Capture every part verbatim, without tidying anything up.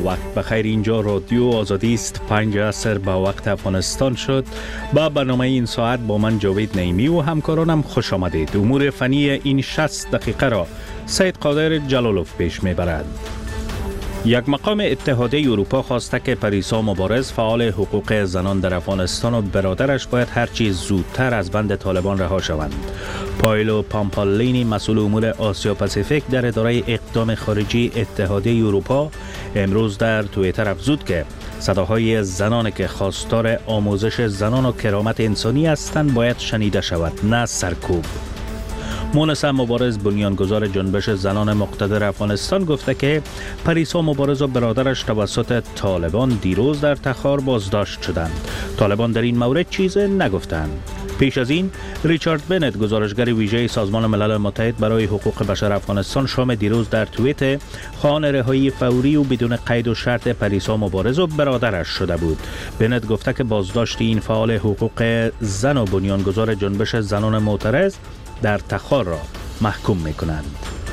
وقت بخیر. اینجا رادیو آزادی است. پنج عصر به وقت افغانستان شد. با برنامه این ساعت با من جاوید نعیمی و همکارانم خوش آمدید. امور فنی این شصت دقیقه را سید قادر جلالوف پیش میبرد. یک مقام اتحادیه اروپا خواسته که پریسا مبارز فعال حقوق زنان در افغانستان و برادرش باید هرچی زودتر از بند طالبان رها شوند. پایلو پامپالینی مسئول امور آسیا پاسیفیک در اداره اقدام خارجی اتحادیه اروپا امروز در توییتر افزود که صداهای زنانی که خواستار آموزش زنان و کرامت انسانی هستند باید شنیده شود، نه سرکوب. مونسا مبارز بنیانگذار جنبش زنان مقتدر افغانستان گفته که پریسا مبارز و برادرش توسط طالبان دیروز در تخار بازداشت شدند. طالبان در این مورد چیزی نگفتند. پیش از این ریچارد بنت گزارشگر ویژه سازمان ملل متحد برای حقوق بشر افغانستان شام دیروز در توییتر خواهان رهایی فوری و بدون قید و شرط پریسا مبارز و برادرش شده بود. بنت گفته که بازداشت این فعال حقوق زن و بنیانگذار جنبش زنان معترض در تخار را محکوم می‌کنند.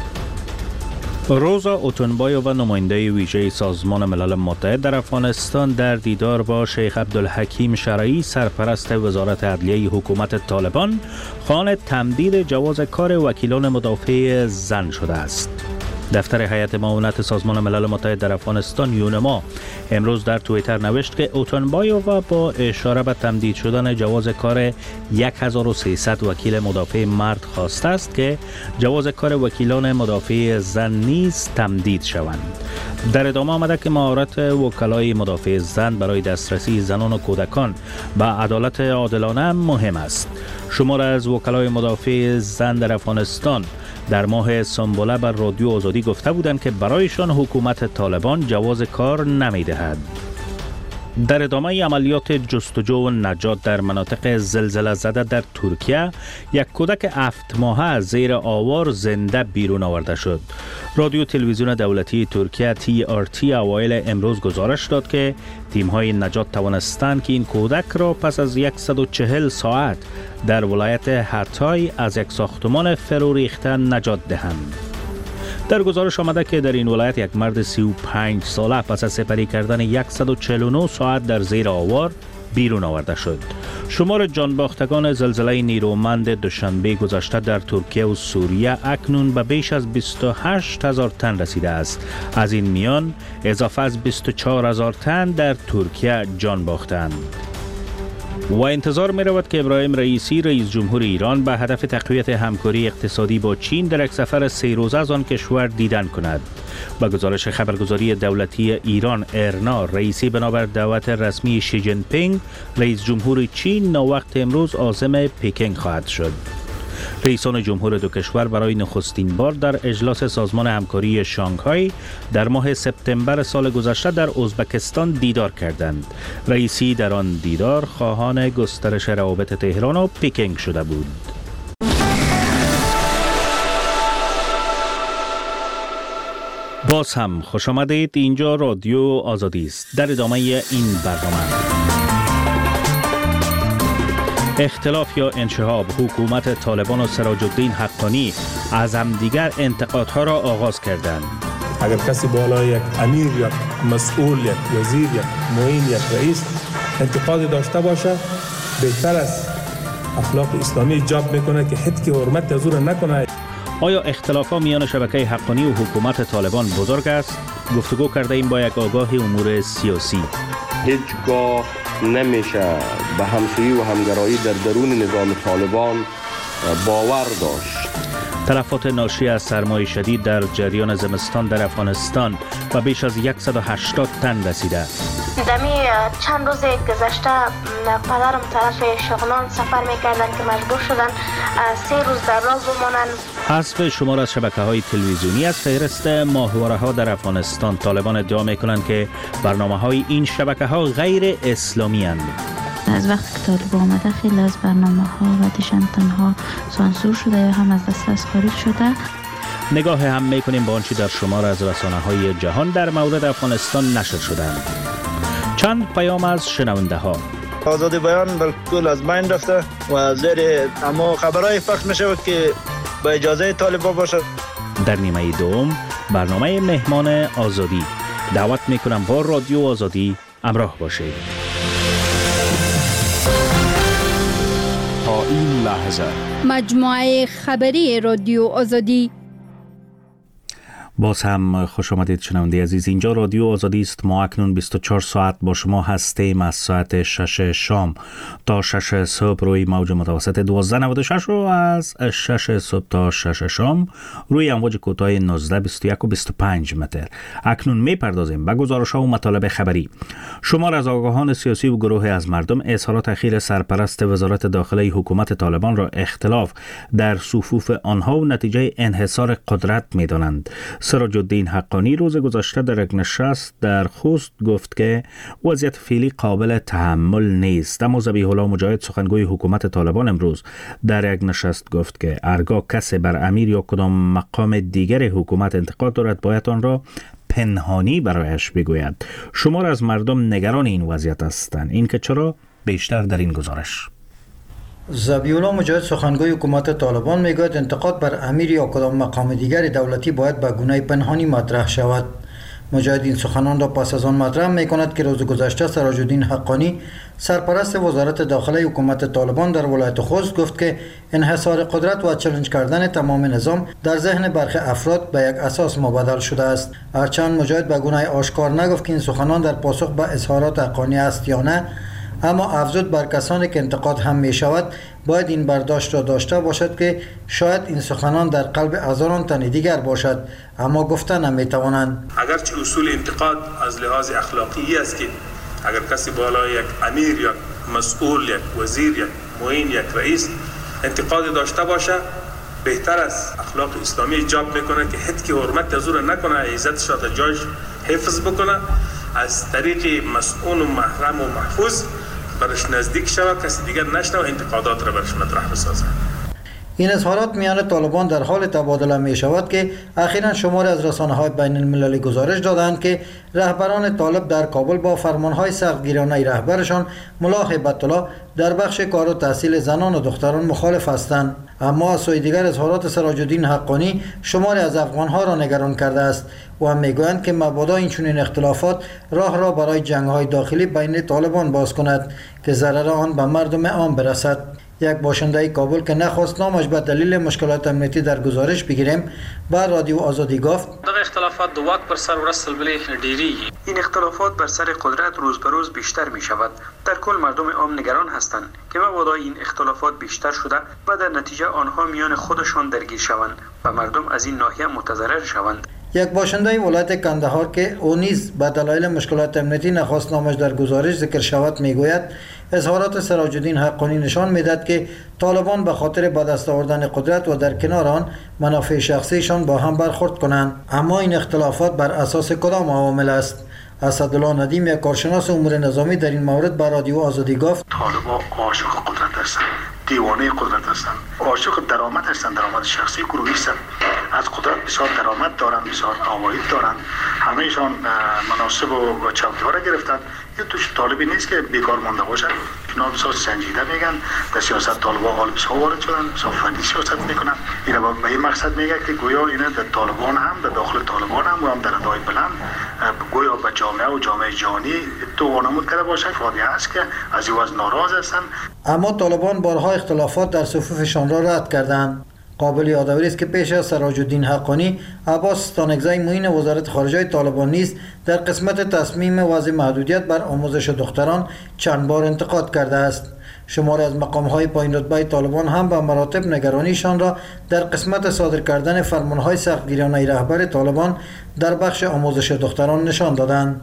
روزا اوتونبایووا نماینده ویژه سازمان ملل متحد در افغانستان در دیدار با شیخ عبدالحکیم شرعی سرپرست وزارت عدلیه حکومت طالبان خواهان تمدید جواز کار وکیلان مدافع زن شده است. دفتر هیئت معاونت سازمان ملل متحد در افغانستان یونما امروز در توییتر نوشت که اوتونبایووا با اشاره به تمدید شدن جواز کار هزار و سیصد وکیل مدافع مرد خواسته است که جواز کار وکیلان مدافع زن نیز تمدید شوند. در ادامه آمده که مهارت وکلای مدافع زن برای دسترسی زنان و کودکان به عدالت عادلانه مهم است. شمار از وکلای مدافع زن در افغانستان در ماه سنبله بر رادیو آزادی گفته بودند که برایشان حکومت طالبان جواز کار نمی‌دهد. در ادامه عملیات جستجو و نجات در مناطق زلزله زده در ترکیه یک کودک هفت ماهه از زیر آوار زنده بیرون آورده شد. رادیو تلویزیون دولتی ترکیه تی آر تی اوایل امروز گزارش داد که تیم‌های نجات توانستند که این کودک را پس از صد و چهل ساعت در ولایت هاتای از یک ساختمان فرو ریخته نجات دهند. در گزارش آمده که در این ولایت یک مرد سی و پنج ساله پس از سپری کردن صد و چهل و نه ساعت در زیر آوار بیرون آورده شد. شمار جانباختگان زلزله نیرومند دوشنبه گذشته در ترکیه و سوریه اکنون به بیش از بیست و هشت هزار تن رسیده است. از این میان اضافه از بیست و چهار هزار تن در ترکیه جان باختند. و انتظار می رود که ابراهیم رئیسی رئیس جمهور ایران به هدف تقویت همکاری اقتصادی با چین در یک سفر سه روزه از آن کشور دیدن کند. با گزارش خبرگزاری دولتی ایران ارنا، رئیسی بنابر دعوت رسمی شی جین پینگ رئیس جمهور چین ناوقت امروز عازم پکینگ خواهد شد. رئیسان جمهور دو کشور برای نخستین بار در اجلاس سازمان همکاری شانگهای در ماه سپتامبر سال گذشته در ازبکستان دیدار کردند. رئیسی در آن دیدار خواهان گسترش روابط تهران و پکینگ شده بود. باز هم خوش آمدید. اینجا رادیو آزادی است. در ادامه این برنامه اختلاف یا انشهاب حکومت طالبان و سراج الدین حقانی از همدیگر انتقادها را آغاز کردند. اگر کسی بالای یک امیر یا مسئول یا وزیر یا معین یا رئیس انتقادی داشته باشه بهتر از اخلاق اسلامی ایجاب میکنه که حد که حرمت از او نکنه. آیا اختلافات میان شبکه حقانی و حکومت طالبان بزرگ است؟ گفتگو کرده ایم با یک آگاه امور سیاسی. هیچگاه نمیشه به همسویی و همگرایی در درون نظام طالبان باور داشت. تلفات ناشی از سرمای شدید در جریان زمستان در افغانستان و بیش از صد و هشتاد تن رسیده. دمی چند روز گذشته پدرم طرف شغلان سفر میکردن که مجبور شدن سه روز در راه بمانند. حذف شمار از شبکه‌های تلویزیونی از فهرست ماهواره‌ها در افغانستان. طالبان ادعا میکنند که برنامه‌های این شبکه‌ها غیر اسلامی اند. از وقتی که طالب آمده خیلی از برنامه‌ها و دیشنتن‌ها سانسور شده یا هم از دسترس خارج شده. نگاه هم میکنیم با آنچه در شمار از رسانه‌های جهان در مورد افغانستان نشر شدند. چند پیام از شنونده ها. آزادی بیان بالکل از بین رفته و زیر اما خبرهای پخش میشه که با اجازه طالبان باشه. در نیمه دوم برنامه مهمان آزادی دعوت میکنم با رادیو آزادی همراه باشید. تا این لحظه مجموعه خبری رادیو آزادی. باز هم خوش آمدید شنونده عزیز. اینجا رادیو آزادی است. ما اکنون بیست و چهار ساعت با شما هستیم، از ساعت شش شام تا شش صبح روی موج متوسط دوازده و نود و شش و از شش صبح تا شش شام روی امواج کوتاه نوزده، بیست و یک و بیست و پنج متر. اکنون میپردازیم به گزارش‌ها و مطالب خبری. شمار از آگاهان سیاسی و گروه از مردم اظهارات اخیر سرپرست وزارت داخله حکومت طالبان را اختلاف در صفوف آنها و نتیجه انحصار قدرت می‌دانند. سراج الدین حقانی روز گذشته در یک نشست در خوست گفت که وضعیت فعلی قابل تحمل نیست. اما ذبیح الله مجاهد سخنگوی حکومت طالبان امروز در یک نشست گفت که هرگاه کسی بر امیر یا کدام مقام دیگر حکومت انتقاد دارد باید آن را پنهانی برایش بگوید. شمار از مردم نگران این وضعیت هستند. این که چرا؟ بیشتر در این گزارش. ذبیح الله مجاهد سخنگوی حکومت طالبان میگوید انتقاد بر امیر یا کدام مقام دیگر دولتی باید به گونه پنهانی مطرح شود. مجاهد این سخنان را پس از آن مطرح میکند که روز گذشته سراج الدین حقانی سرپرست وزارت داخله حکومت طالبان در ولایت خوست گفت که انحصار قدرت و چالش کردن تمام نظام در ذهن برخی افراد به یک اساس مبادل شده است. هرچند مجاهد به گونه آشکار نگفت که این سخنان در پاسخ به اظهارات حقانی است یا نه، اما افزود بر کسانی که انتقاد هم می شود باید این برداشت را داشته باشد که شاید این سخنان در قلب هزاران تن دیگر باشد، اما گفته نمی توانند. اگرچه اصول انتقاد از لحاظ اخلاقی است که اگر کسی بالای یک امیر یا مسئول یک وزیر یک معین یک رئیس انتقاد داشته باشه، بهتر است اخلاق اسلامی ایجاب میکنه که حد که حرمت از او نکنه، عزتش را در جایش حفظ بکنه، از طریق مسئول و محرم و محفوظ برش نزدیک شود، کسی دیگر نشنه و انتقادات را برش مطرح بسازه. این اظهارات میان طالبان در حال تبادله می شود که اخیراً شماری از رسانه‌های بین المللی گزارش دادند که رهبران طالب در کابل با فرمانهای سختگیرانه رهبرشان ملا هیبت الله در بخش کار و تحصیل زنان و دختران مخالف هستند. اما از سوی دیگر اظهارات سراج الدین حقانی شماری از افغانها را نگران کرده است و هم میگویند که مبادا این چنین اختلافات راه را برای جنگ‌های داخلی بین طالبان باز کند که ضرر آن به مردم عام برسد. یک باشنده کابل که نخواست نامش به دلیل مشکلات امنیتی در گزارش بگیریم بر رادیو آزادی گفت دغه اختلافات د واک پر سر ورسل بلې ډیریږي. این اختلافات بر سر قدرت روز به روز بیشتر می شود. در کل مردم عام نگران هستند که مبادا این اختلافات بیشتر شده و در نتیجه آنها میان خودشان درگیر شوند و مردم از این ناحیه متضرر شوند. یک باشنده ولایت کندهار که او نیز به دلایل مشکلات امنیتی نخواست نامش در گزارش ذکر شود میگوید اظهارات سراج الدین حقانی نشان میدهد که طالبان به خاطر به دست آوردن قدرت و در کنار آن منافع شخصیشان با هم برخورد کنند. اما این اختلافات بر اساس کدام عوامل است؟ اسدالله ندیم یک کارشناس امور نظامی در این مورد به رادیو آزادی گفت طالبان عاشق قدرت هستند، دیوانه قدرت هستند، عاشق درآمد هستند، درآمد شخصی گروهی هستند، از قدرت بسیار درآمد دارند، بسیار عواید دارند، همهشان مناصب و چوکی‌ها را گرفتند. یه توش طالبی نیست که بیکار مانده باشد. اینا بسیار سنجیده میگن در سیاست طالبان حال بسیار وارد شدن، بسیار فنی سیاست میکنن. اینا به این مقصد میگه که گویا اینا در طالبان هم در داخل طالبان هم و هم در ادای بلند گویا به جامعه و جامعه جهانی تو وانمود کرده باشد. فاضحه است که از این وضع ناراض هستند. اما طالبان بارها اختلافات در صفوفشان را رد کردند. قابل یادآوری است که پیش از سراج الدین حقانی عباس ستانکزی معین وزارت خارجه طالبان نیز در قسمت تصمیم وضع محدودیت بر آموزش دختران چند بار انتقاد کرده است. شماری از مقام‌های پایین رتبه طالبان هم به مراتب نگرانیشان را در قسمت صادر کردن فرمان‌های سختگیرانه رهبر طالبان در بخش آموزش دختران نشان دادند.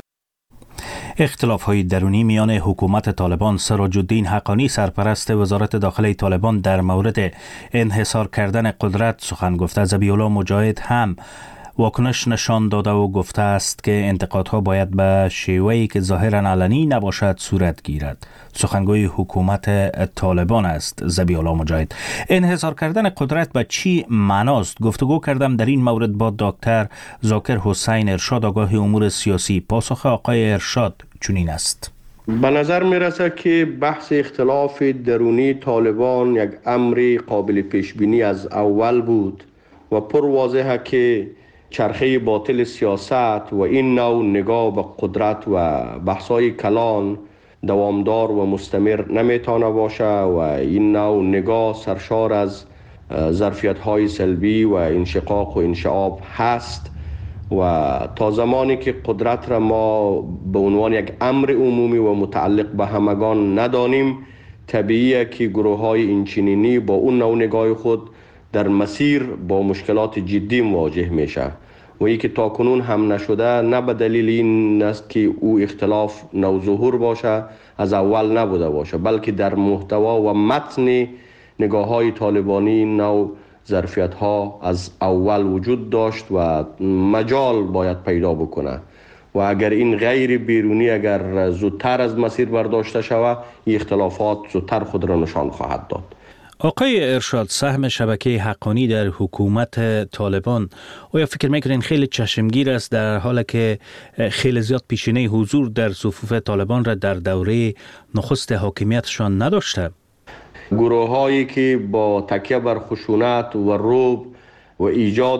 اختلاف‌های درونی میان حکومت طالبان، سراج الدین حقانی سرپرست وزارت داخله طالبان در مورد انحصار کردن قدرت سخن گفته. ذبیح الله مجاهد هم واکنش نشان داده و گفته است که انتقادها باید به شیوهی که ظاهراً علنی نباشد صورت گیرد. سخنگوی حکومت طالبان است ذبیح الله مجاهد. انحصار کردن قدرت به چی معناست؟ گفتگو کردم در این مورد با دکتر ذاکر حسین ارشاد آگاه امور سیاسی. پاسخ آقای ارشاد چنین است: به نظر می رسد که بحث اختلاف درونی طالبان یک امر قابل پیش بینی از اول بود و پر واضحه که چرخه باطل سیاست و این نوع نگاه به قدرت و بحث‌های کلان دوامدار و مستمر نمیتونه باشه و این نوع نگاه سرشار از ظرفیت‌های سلبی و انشقاق و انشعاب هست و تا زمانی که قدرت را ما به عنوان یک امر عمومی و متعلق به همگان ندانیم، طبیعیه که گروه‌های اینچنینی با اون نوع نگاه خود در مسیر با مشکلات جدی مواجه میشه و ای که تا کنون هم نشده نه به دلیل این است که او اختلاف نوظهور باشه، از اول نبوده باشه، بلکه در محتوا و متن نگاه های طالبانی نوع ظرفیت ها از اول وجود داشت و مجال باید پیدا بکنه و اگر این غیر بیرونی اگر زودتر از مسیر برداشته شود، این اختلافات زودتر خود را نشان خواهد داد. آقای ارشاد، سهم شبکه حقانی در حکومت طالبان آیا فکر میکنین خیلی چشمگیر است در حالی که خیلی زیاد پیشینه حضور در صفوف طالبان را در دوره نخست حاکمیتشان نداشته؟ گروه هایی که با تکیه بر خشونت و رعب و ایجاد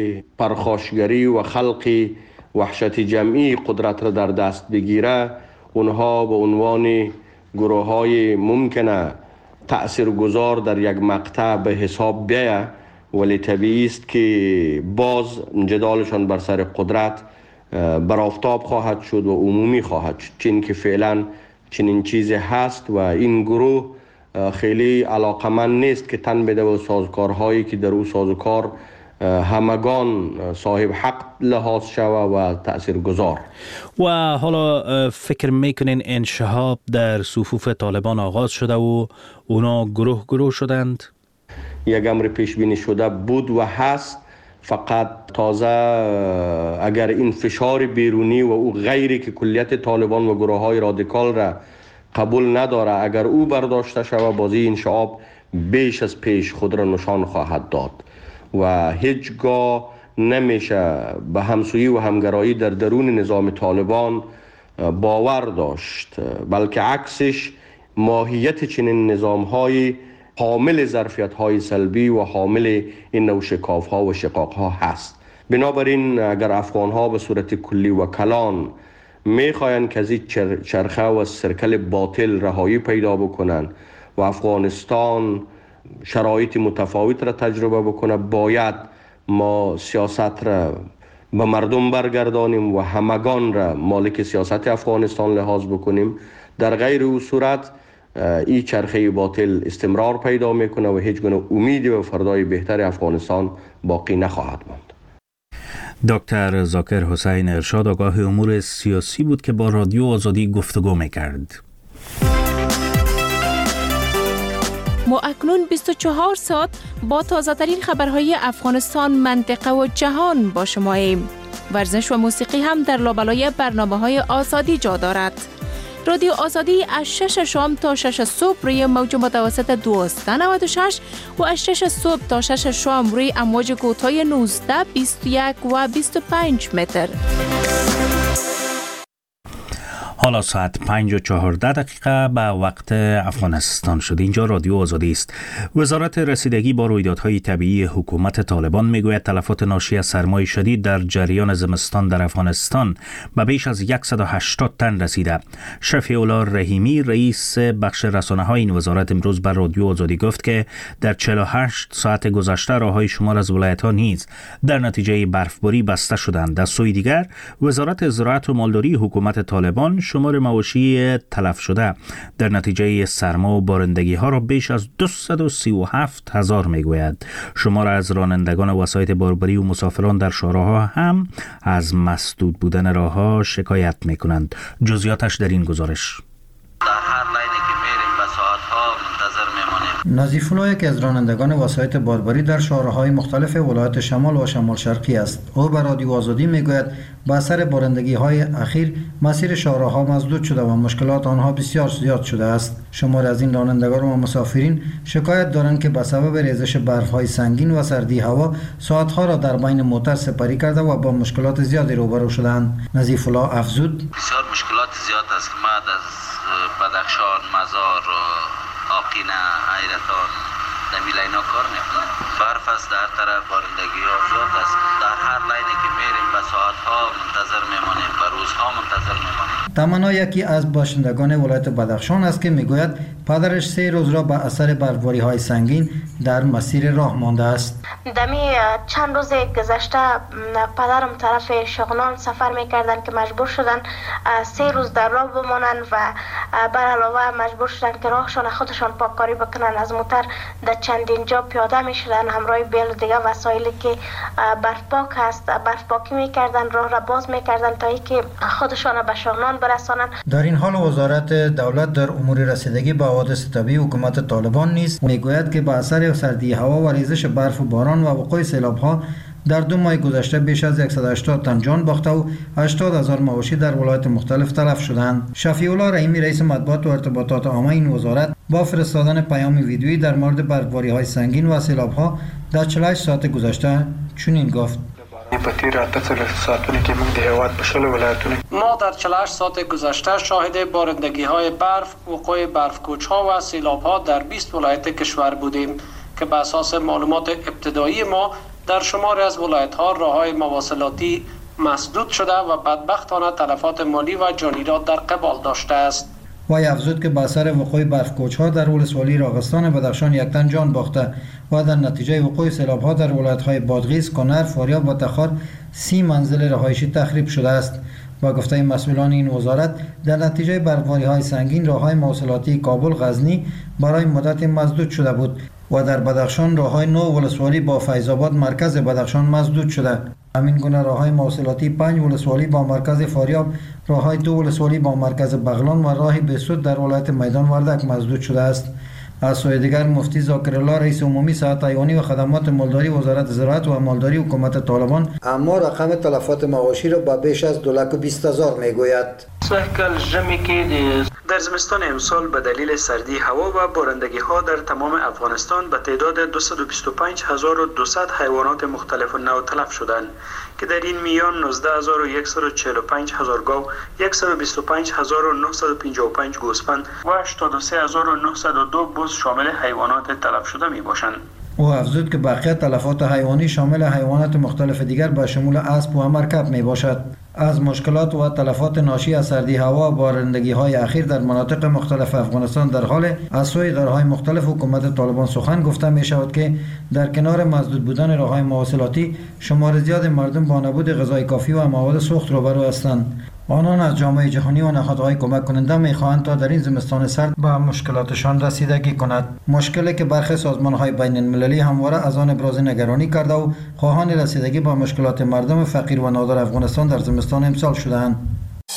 پرخاشگری و خلق وحشت جمعی قدرت را در دست بگیره، اونها به عنوان گروه های ممکنه تأثیرگذار در یک مقطع به حساب بیاید، ولی طبیعی است که باز جدالشان بر سر قدرت بر آفتاب خواهد شد و عمومی خواهد شد، چون که فعلا چنین چیزی هست و این گروه خیلی علاقمند نیست که تن بده و سازوکارهایی که در او سازوکار همگان صاحب حق لحاظ شود و تأثیرگذار. و حالا فکر میکنین انشهاب در صفوف طالبان آغاز شده و اونا گروه گروه شدند؟ یک امر پیش بینی شده بود و هست، فقط تازه اگر این فشار بیرونی و او غیری که کلیت طالبان و گروه های رادیکال را قبول نداره، اگر او برداشته شود، بازی انشعاب بیش از پیش خود را نشان خواهد داد و هیچگاه نمیشه به همسویی و همگرایی در درون نظام طالبان باور داشت، بلکه عکسش ماهیت چنین نظام‌های حامل ظرفیت‌های سلبی و حامل این نوع شکاف‌ها و شقاق‌ها هست. بنابراین اگر افغان‌ها به صورت کلی و کلان میخواین که از این چرخه و سرکل باطل رهایی پیدا بکنن و افغانستان شرایط متفاوت را تجربه بکنه، باید ما سیاست را به مردم برگردانیم و همگان را مالک سیاست افغانستان لحاظ بکنیم. در غیر او صورت این چرخه باطل استمرار پیدا میکنه و هیچ گونه امیدی به فردای بهتر افغانستان باقی نخواهد ماند. دکتر ذاکر حسین ارشاد، آگاه امور سیاسی بود که با رادیو آزادی گفتگو میکرد. ما اکنون بیست و چهار ساعت با تازه ترین خبرهای افغانستان، منطقه و جهان با شماییم. ورزش و موسیقی هم در لابلای برنامه‌های آزادی جا دارد. رادیو آزادی از شش شام تا شش صبح روی موج متوسط دویست و نود و شش و از شش صبح تا شش شام روی امواج کوتاه نوزده، بیست و یک و بیست و پنج متر. حالا ساعت پنج و چهارده دقیقه به وقت افغانستان شد. اینجا رادیو آزادی است. وزارت رسیدگی با رویدادهای طبیعی حکومت طالبان میگوید تلفات ناشی از سرمای شدید در جریان زمستان در افغانستان به بیش از صد و هشتاد تن رسیده. شفیع الله رحیمی، رئیس بخش رسانه‌های این وزارت، امروز بر رادیو آزادی گفت که در چهل و هشت ساعت گذشته راههای شمار از ولایت‌ها نیز در نتیجه برفباری بسته شدند. در سوی دیگر وزارت زراعت و مالداری حکومت طالبان شمار مواشی تلف شده در نتیجه سرما و بارندگی ها را بیش از دویست و سی و هفت هزار می گوید. شمار از رانندگان وسایط باربری و مسافران در شاهراها هم از مسدود بودن راه ها شکایت می کنند. جزئیاتش در این گزارش. نظیف الله که از رانندگان وسایط باربری در شهرهای مختلف ولایت شمال و شمال شرقی است. او به رادیو آزادی میگوید با اثر بارندگی های اخیر مسیر شهرها مسدود شده و مشکلات آنها بسیار زیاد شده است. شمار از این رانندگان و مسافرین شکایت دارند که به سبب ریزش برف های سنگین و سردی هوا ساعت ها را در بین موتر سپری کرده و با مشکلات زیادی روبرو شدند. نظیف الله افزود: بسیار مشکلات زیاد است که ما از بدخشان، مزار، آقینه، حیرتان، دمیل اینا کار میکنم. برف است در طرف، بارندگی ها زیاد است. در هر لاینی که میریم به ساعت ها منتظر میمانیم، به روزها منتظر میمانیم. تمنا یکی از باشندگان ولایت بدخشان است که میگوید پدرش سه روز را به اثر برفباری های سنگین در مسیر راه مانده است. دمی چند روز گذشته پدرم طرف شغنان سفر میکردن که مجبور شدن سه روز در راه بمانند و بر علاوه مجبور شدن که راهشان خودشان پاککاری بکنن. از موتر در چندین جا پیاده میشدن همراه بیل دیگه وسایلی که برف پاک هست برف پاکی میکردن، راه را باز میکردن تا اینکه خودشان به شغنان برسانن. در این حال وزارت دولت در امور رسیدگی به حوادث طبیعی حکومت طالبان نیز میگوید که به اثر سردی هوا و ریزش برف و باران و وقوع سیلاب‌ها در دو ماه گذشته بیش از صد و هشتاد تن جان باخته و هشتاد هزار مواشی در ولایت مختلف تلف شدند. شفیع الله رحیمی رئیس مطبوعات و ارتباطات عامه این وزارت با فرستادن پیام ویدیویی در مورد برفباری‌های سنگین و سیلاب‌ها در چهل و هشت ساعت گذشته چنین گفت: ما در چهل و هشت ساعت گذشته شاهد بارندگی های برف، وقوع برفکوچ ها و سیلاب ها در بیست ولایت کشور بودیم که به اساس معلومات ابتدایی ما در شماری از ولایت ها راه های مواصلاتی مسدود شده و بدبختانه تلفات مالی و جانی را در قبال داشته است. وی افزود که به اثر وقوع برفکوچ ها در ولسوالی راغستان بدخشان یک تن جان باخته و در نتیجه وقوع سیلاب ها در ولایت های بادغیس، کنر، فاریاب و تخار سی منزل رهایشی تخریب شده است. با گفته مسئولان این وزارت در نتیجه برفباری های سنگین راه های مواصلاتی کابل غزنی برای مدت مسدود شده بود و در بدخشان راه های نو ولسوالی با فیض‌آباد مرکز بدخشان مسدود شده. همین گونه راه های مواصلاتی پنج ولسوالی با مرکز فاریاب، راه های دو ولسوالی با مرکز بغلان و راه بسود در ولایت میدان وردک مسدود شده است. از سوی دیگر مفتی ذاکرالله رئیس عمومی صحت حیوانی و خدمات مالداری وزارت زراعت و مالداری حکومت طالبان اما رقم تلفات مواشی را به بیش از دو لک و بیست هزار میگوید. در زمستان امسال به دلیل سردی هوا و بارندگی ها در تمام افغانستان به تعداد دویست و بیست و پنج هزار و دویست حیوانات مختلف نوع تلف شدند که در این میان نوزده هزار و صد و چهل و پنج هزار گاو، صد و بیست و پنج هزار و نهصد و پنجاه و پنج گوسفند و هشتاد و سه هزار و نهصد و دو بز شامل حیوانات تلف شده می باشند. او افزود که بقیه تلفات حیوانی شامل حیوانات مختلف دیگر به شمول اسب و مرکب می باشد. از مشکلات و تلفات ناشی از سردی هوا و بارندگی های اخیر در مناطق مختلف افغانستان در حال از سوی اداره‌های مختلف حکومت طالبان سخن گفته می شود که در کنار مسدود بودن راه‌های مواصلاتی شمار زیاد مردم با نبود غذای کافی و مواد سوخت روبرو هستند. آنان از جامعه جهانی و نهادهای کمک کننده می‌خواهند تا در این زمستان سرد به مشکلاتشان رسیدگی کند. مشکلی که برخی سازمان‌های بین‌المللی همواره از آن ابراز نگرانی کرده و خواهان رسیدگی به مشکلات مردم فقیر و نادار افغانستان در زمستان امسال شده‌اند.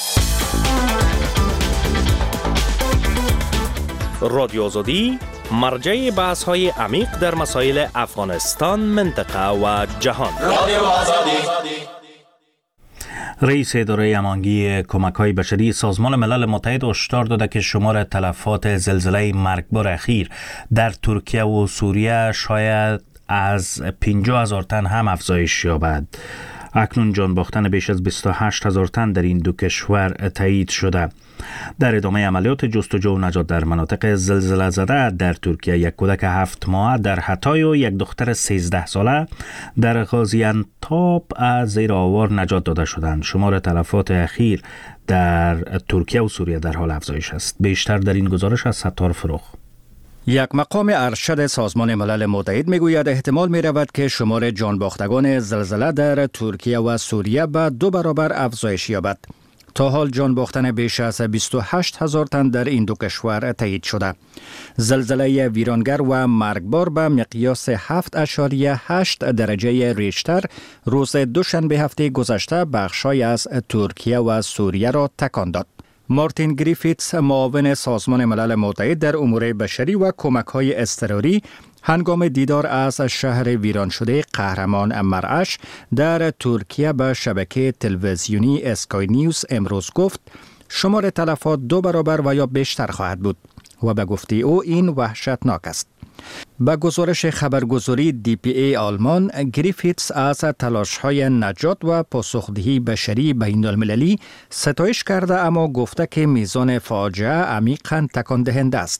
رادیو آزادی مرجع بحث‌های عمیق در مسائل افغانستان، منطقه و جهان. رادیو آزادی. رئیس اداره امانگی کمک‌های بشری سازمان ملل متحد هشدار داده که شمار تلفات زلزله مرگبار اخیر در ترکیه و سوریه شاید از پنجاه هزار تن هم افزایش یابد. اکنون جان باختن بیش از بیست و هشت هزار تن در این دو کشور تایید شده. در ادامه عملیات جستجو و نجات در مناطق زلزله زده در ترکیه یک کودک هفت ماه در حتای و یک دختر سیزده ساله در غازیانتاب از زیر آوار نجات داده شدند. شمار تلفات اخیر در ترکیه و سوریه در حال افزایش است. بیشتر در این گزارش از ستار فروخ. یک مقام ارشد سازمان ملل متحد میگوید احتمال می رود که شمار جانباختگان زلزله در ترکیه و سوریه به دو برابر افزایش یابد. تا حال جان باختن بیش از بیست و هشت هزار تن در این دو کشور تایید شده. زلزله ویرانگر و مرگبار به مقیاس هفت اشاریه هشت درجه ریشتر روز دوشنبه هفته گذشته بخشای از ترکیه و سوریه را تکان داد. مارتین گریفیتس معاون سازمان ملل متحد در امور بشری و کمک‌های اضطراری هنگام دیدار از شهر ویران شده قهرمان مرعش در ترکیه به شبکه تلویزیونی اسکای نیوز امروز گفت شمار تلفات دو برابر و یا بیشتر خواهد بود و به گفته او این وحشتناک است. با گزارش خبرگزاری دی پی ای آلمان، گریفیتس از تلاش‌های نجات و پاسخدهی بشری بین‌المللی ستایش کرده اما گفته که میزان فاجعه عمیقاً تکان دهنده است.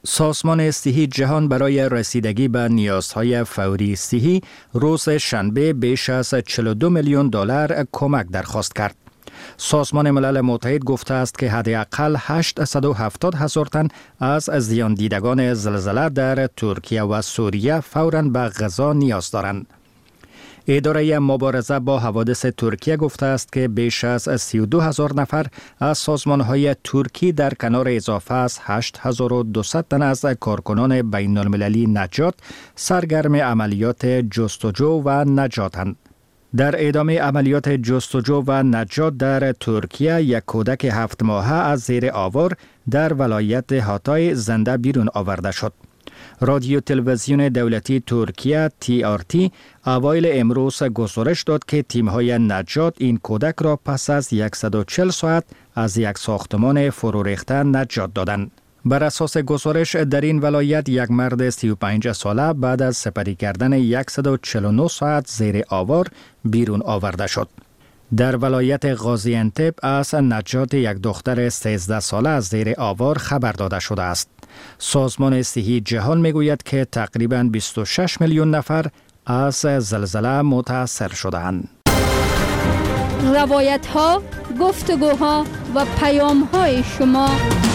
سازمان صحی جهان برای رسیدگی به نیازهای فوری صحی روز شنبه بیش از چهل و دو میلیون دلار کمک درخواست کرد. سازمان ملل متحد گفته است که حداقل هشتصد و هفتاد هزار تن از زیان دیدگان زلزله در ترکیه و سوریه فوراً به غذا نیاز دارند. اداره مبارزه با حوادث ترکیه گفته است که بیش از سی و دو هزار نفر از سازمان‌های ترکی در کنار اضافه از هشت هزار و دویست تن از کارکنان بین المللی نجات سرگرم عملیات جستجو و نجاتند. در ادامه عملیات جستجو و نجات در ترکیه یک کودک هفت ماهه از زیر آوار در ولایت هاتای زنده بیرون آورده شد. رادیو تلویزیون دولتی ترکیه تی آر تی اوایل امروز گزارش داد که تیم‌های نجات این کودک را پس از صد و چهل ساعت از یک ساختمان فرو ریخته نجات دادند. بر اساس گزارش در این ولایت یک مرد سی و پنج ساله بعد از سپری کردن صد و چهل و نه ساعت زیر آوار بیرون آورده شد. در ولایت غازی انتب از نجات یک دختر سیزده ساله از زیر آوار خبر داده شده است. سازمان صحی جهان میگوید که تقریباً بیست و شش میلیون نفر از زلزله متاثر شدند. روایت ها، گفتگوها و پیام های شما.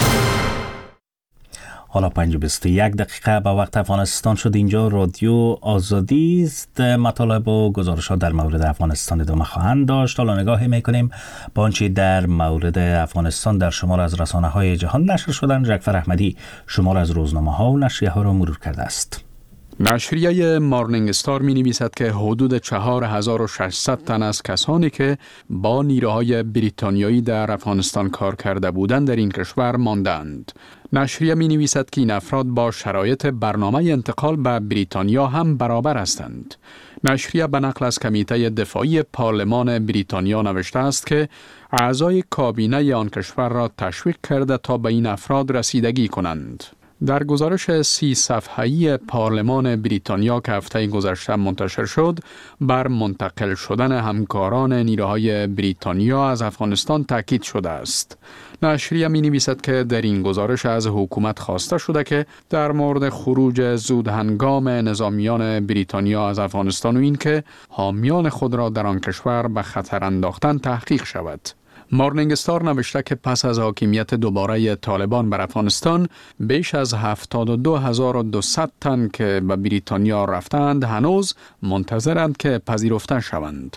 حالا پنج و بیست و یک دقیقه به وقت افغانستان شد. اینجا رادیو آزادی است. مطالب و گزارش ها در مورد افغانستان ادامه خواهند داشت. حالا نگاهی میکنیم با آنچه در مورد افغانستان در شمار از رسانه های جهان نشر شدن. جعفر احمدی شمار از روزنامه ها و نشریه ها را مرور کرده است. نشریه مارنینگ استار می نویسد که حدود چهار هزار و ششصد تن از کسانی که با نیروهای بریتانیایی در افغانستان کار کرده بودند در این کشور ماندند. نشریه می نویسد که این افراد با شرایط برنامه انتقال به بریتانیا هم برابر هستند. نشریه به نقل از کمیته دفاعی پارلمان بریتانیا نوشته است که اعضای کابینه آن کشور را تشویق کرده تا به این افراد رسیدگی کنند. در گزارش سی صفحه‌ای پارلمان بریتانیا که هفته گذشته منتشر شد، بر منتقل شدن همکاران نیروهای بریتانیا از افغانستان تاکید شده است. نشریه می نویسد که در این گزارش از حکومت خواسته شده که در مورد خروج زود هنگام نظامیان بریتانیا از افغانستان و این که حامیان خود را در آن کشور به خطر انداختن تحقیق شود. مارنینگ استار نوشته که پس از حاکمیت دوباره طالبان بر افغانستان بیش از هفتاد و دو هزار و دویست تن که به بریتانیا رفتند هنوز منتظرند که پذیرفته شوند.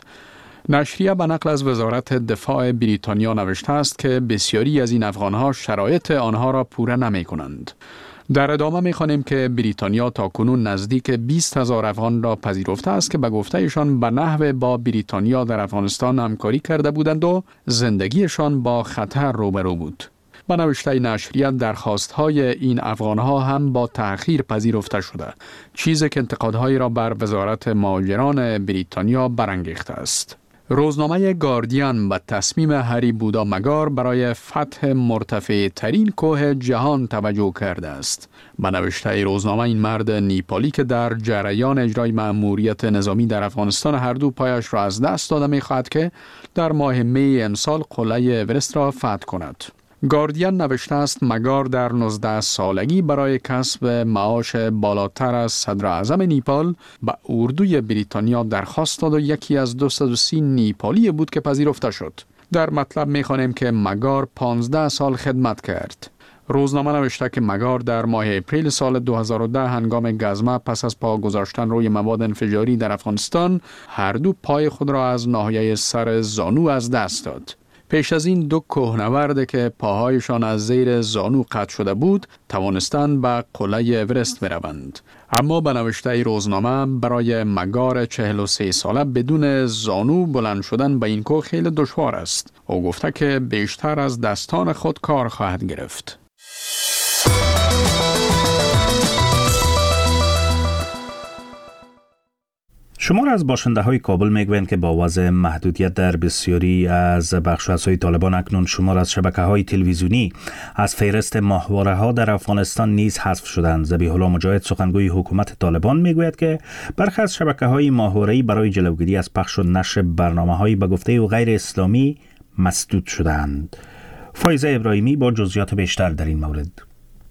نشریه به نقل از وزارت دفاع بریتانیا نوشته است که بسیاری از این افغانها شرایط آنها را پوره نمی کنند. در ادامه می خوانیم که بریتانیا تاکنون نزدیک بیست هزار افغان را پذیرفته است که به گفته ایشان به نحو با بریتانیا در افغانستان همکاری کرده بودند و زندگیشان با خطر روبرو بود. به نوشته نشریه درخواست‌های این افغان‌ها هم با تأخیر پذیرفته شده، چیزی که انتقادهایی را بر وزارت مهاجران بریتانیا برانگیخته است. روزنامه گاردین به تصمیم هری بودا مگار برای فتح مرتفع ترین کوه جهان توجه کرده است. به نوشته روزنامه این مرد نیپالی که در جریان اجرای مأموریت نظامی در افغانستان هر دو پایش را از دست داده می‌خواهد که در ماه می امسال قله اورست را فتح کند. گاردین نوشته است مگار در نوزده سالگی برای کسب معاش بالاتر از صدر اعظم نیپال به اردوی بریتانیا درخواست داد و یکی از دویست و سی نیپالی بود که پذیرفته شد. در مطلب می‌خوانیم که مگار پانزده سال خدمت کرد. روزنامه نوشته که مگار در ماه اپریل سال دو هزار و ده هنگام گزمه پس از پا گذاشتن روی مواد انفجاری در افغانستان هر دو پای خود را از ناحیه سر زانو از دست داد. پیش از این دو کوهنورد که پاهایشان از زیر زانو قطع شده بود توانستند به قله اورست بروند. اما به نوشته روزنامه برای مگار چهل و سه ساله بدون زانو بلند شدن به این کوه خیلی دشوار است. او گفته که بیشتر از دستان خود کار خواهد گرفت. شمار از باشنده های کابل میگویند که با وضع محدودیت در بسیاری از بخش و اجزای طالبان اکنون شمار از شبکه های تلویزیونی از فهرست ماهواره ها در افغانستان نیز حذف شدند. ذبیح الله مجاهد سخنگوی حکومت طالبان میگوید که برخی از شبکه های ماهواره‌ای برای جلوگیری از پخش و نشر برنامه های به گفته او غیر اسلامی مسدود شدند. فایزه ابراهیمی با جزئیات بیشتر در این مورد.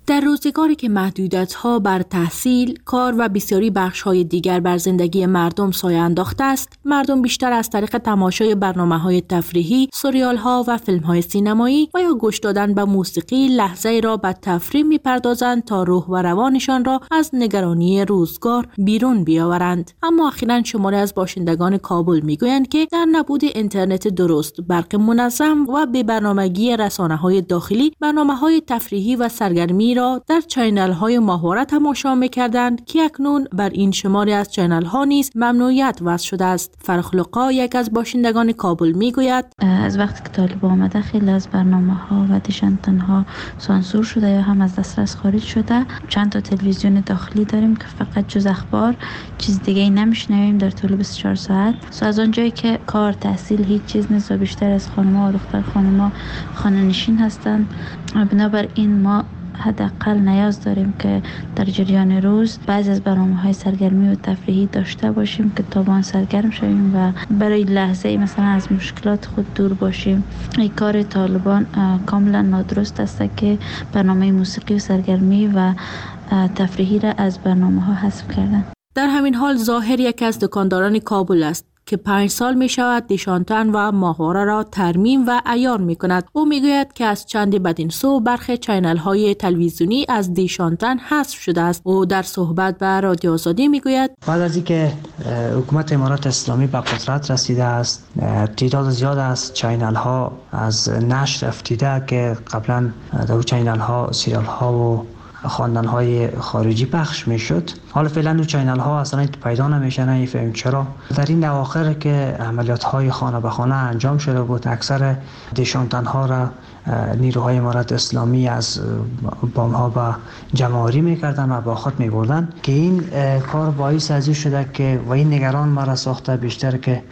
در روزگاری که محدودیت‌ها بر تحصیل، کار و بسیاری بخش‌های دیگر بر زندگی مردم سایه انداخته است، مردم بیشتر از طریق تماشای برنامه‌های تفریحی، سریال‌ها و فیلم‌های سینمایی و یا گوش دادن به موسیقی لحظه‌ای را به تفریح می‌پردازند تا روح و روانشان را از نگرانی روزگار بیرون بیاورند. اما اخیراً شماری از باشندگان کابل می‌گویند که در نبود اینترنت درست، برق منظم و به برنامه‌گی رسانه‌های داخلی، برنامه‌های تفریحی و سرگرمی را در چینل های ماهواره تماشا می‌کردند که اکنون بر این شماری از چینل ها نیز ممنوعیت وضع شده است. فرخلقا یک از باشندگان کابل میگوید از وقتی که طالب آمده خیلی از برنامه ها و دیشانتن ها سانسور شده یا هم از دسترس خارج شده. چند تا تلویزیون داخلی داریم که فقط جز اخبار چیز دیگه ای نمیشنویم در طول بیست و چهار ساعت. سو از اونجایی که کار تحصیل هیچ چیز نیست و بیشتر از خانم‌ها و دختر خانم‌ها خانه نشین هستند، بنابراین ما حداقل نیاز داریم که در جریان روز بعضی از برنامه‌های سرگرمی و تفریحی داشته باشیم که تا با آن سرگرم شویم و برای لحظه ای مثلا از مشکلات خود دور باشیم. این کار طالبان کاملا نادرست است که برنامه موسیقی و سرگرمی و تفریحی را از برنامه‌ها حذف کردن. در همین حال ظاهر یک از دکانداران کابل است که پنج سال می شود دیشانتن و ماهواره را ترمیم و عیار می کند. او می گوید که از چند بدین سو برخی چینل های تلویزیونی از دیشانتن حذف شده است. او در صحبت با رادیو آزادی می گوید بعد از اینکه حکومت امارات اسلامی به قدرت رسیده است، تعداد زیاد از چینل ها از نشر افتیده که قبلا در چینل ها سریال ها و خواندن های خارجی پخش می شد. حالا فعلا اون چینل ها اصلا پیدا نمیشه. نمیفهم چرا. در این اواخر که عملیات های خانه به خانه انجام شده بود، اکثر دیشانتن ها را نیروهای امارت اسلامی از بام ها به جمع‌آوری میکردن و با خود میبردن که این کار باعث از این شده که و این نگران ما را ساخته بیشتر که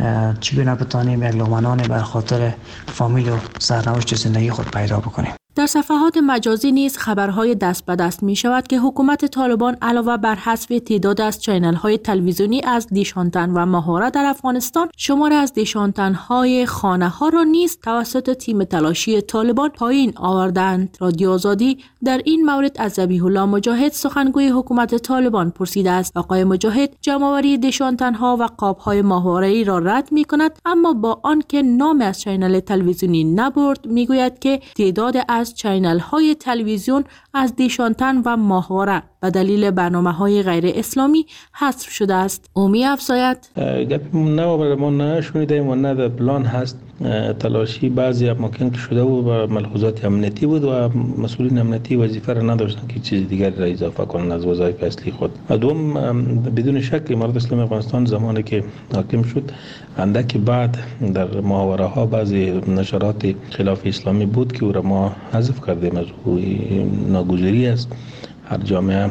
چی بنا بتانیم یک لغمنان بر خاطر فامیل و سرنوشت زندگی خود پیدا بکنیم. در صفحات مجازی نیز خبرهای دست به دست می شود که حکومت طالبان علاوه بر حذف تعداد از چینل های تلویزیونی از دیشانتن و ماهواره در افغانستان، شماری از دیشانتن های خانه ها را نیز توسط تیم تلاشی طالبان پایین آوردند. رادیو آزادی در این مورد از ذبیح الله مجاهد سخنگوی حکومت طالبان پرسیده است. آقای مجاهد جمع‌آوری دیشانتن ها و قاب های ماهواره‌ای را رد می کند، اما با آنکه نام از چینل تلویزیونی نبرد میگوید که تعداد از از چینل های تلویزیون از دیشانتن و ماهواره به دلیل برنامه های غیر اسلامی حذف شده است. او می افزاید گپ نه ما نه شنیدیم و نه در پلان هست. تلاشی بعضی اماکن که شده بود و ملحوظات امنیتی بود و مسئولین امنیتی وظیفه را نداشتن که چیز دیگری را اضافه کنند از وظایف اصلی خود. و دوم بدون شک امارت اسلامی افغانستان زمانی که حاکم شد اندک بعد در محاوره ها بعضی نشرات خلاف اسلامی بود که او را ما حذف کردیم. از او ناگزیری است. هر جامعه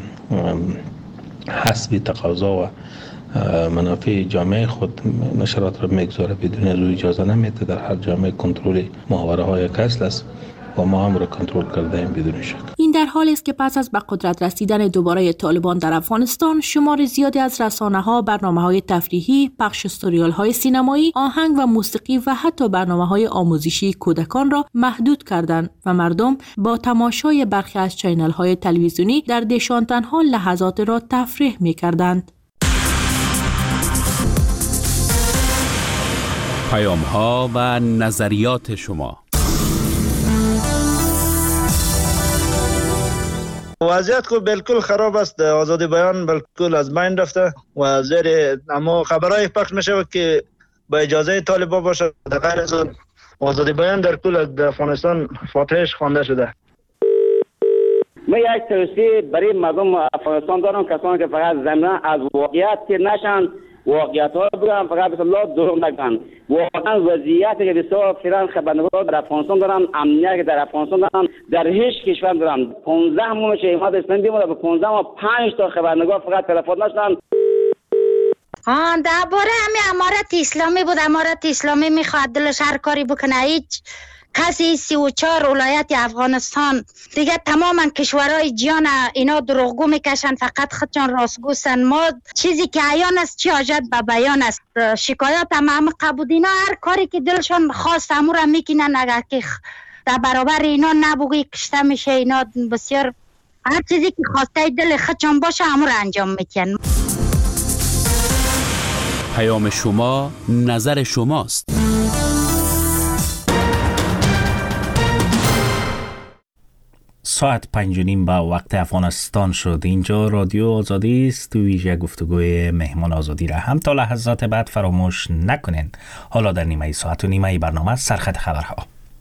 حسب تقاضا و منافع جامعه خود نشرات را میگذاره، بدون از او اجازه نمیده. در هر جامعه کنترل محاوره های اصل است و ما هم را کنترل کرده ایم بدون شک. این در حالی است که پس از به قدرت رسیدن دوباره طالبان در افغانستان، شمار زیادی از رسانه‌ها برنامه‌های تفریحی، پخش سریال‌های سینمایی، آهنگ و موسیقی و حتی برنامه‌های آموزشی کودکان را محدود کردند و مردم با تماشای برخی از چینل‌های تلویزیونی در دیشانتن‌ها لحظات را تفریح می‌کردند. پیام‌ها و نظریات شما. وضعیت کو بالکل خراب است. آزادی بیان بالکل از بین رفته و زیر اما خبرهای پخش میشه که با اجازه طالبا باشه. در غیر از آزادی بیان در کل افغانستان فاتحش خوانده شده. من یک توصیه برای مردم افغانستان دارم، کسانی که فقط ضمن از واقعیت که نشن، واقعیت ها بگم، فقط بسم الله دروغ نگن. واقعا وضعیتی که بسیار فعلا خبرنگار در افغانستان دارن، امنیتی که در افغانستان دارن، در هیچ کشور دارن. پانزده ماه میشه امارت اسلامی بیمونه، به پانزده ماه پنج تا خبرنگار فقط تلفن نشدن. آن درباره همین امارت اسلامی بود. امارت اسلامی میخواد دلش هر کاری بکنه. هیچ کسی سی و چهار ولایت افغانستان دیگه تماما کشورهای جهان اینا دروغگو میکشن، فقط خودشان راستگوستن. ما چیزی که عیان است چی حاجت به بیان است. شکایت هم هم قبود اینا هر کاری که دلشان خواست امور هم میکنن. اگر که در برابر اینا نبوگی کشته میشه. اینا بسیار هر چیزی که خواسته دل خودشان باشه همون رو انجام میتین. پیام شما نظر شماست. ساعت پنج و نیم با وقت افغانستان شد. اینجا رادیو آزادی است. ویژه گفتگوی مهمان آزادی را هم تا لحظات بعد فراموش نکنین. حالا در نیمه ساعت و نیمه برنامه سرخط خبرها.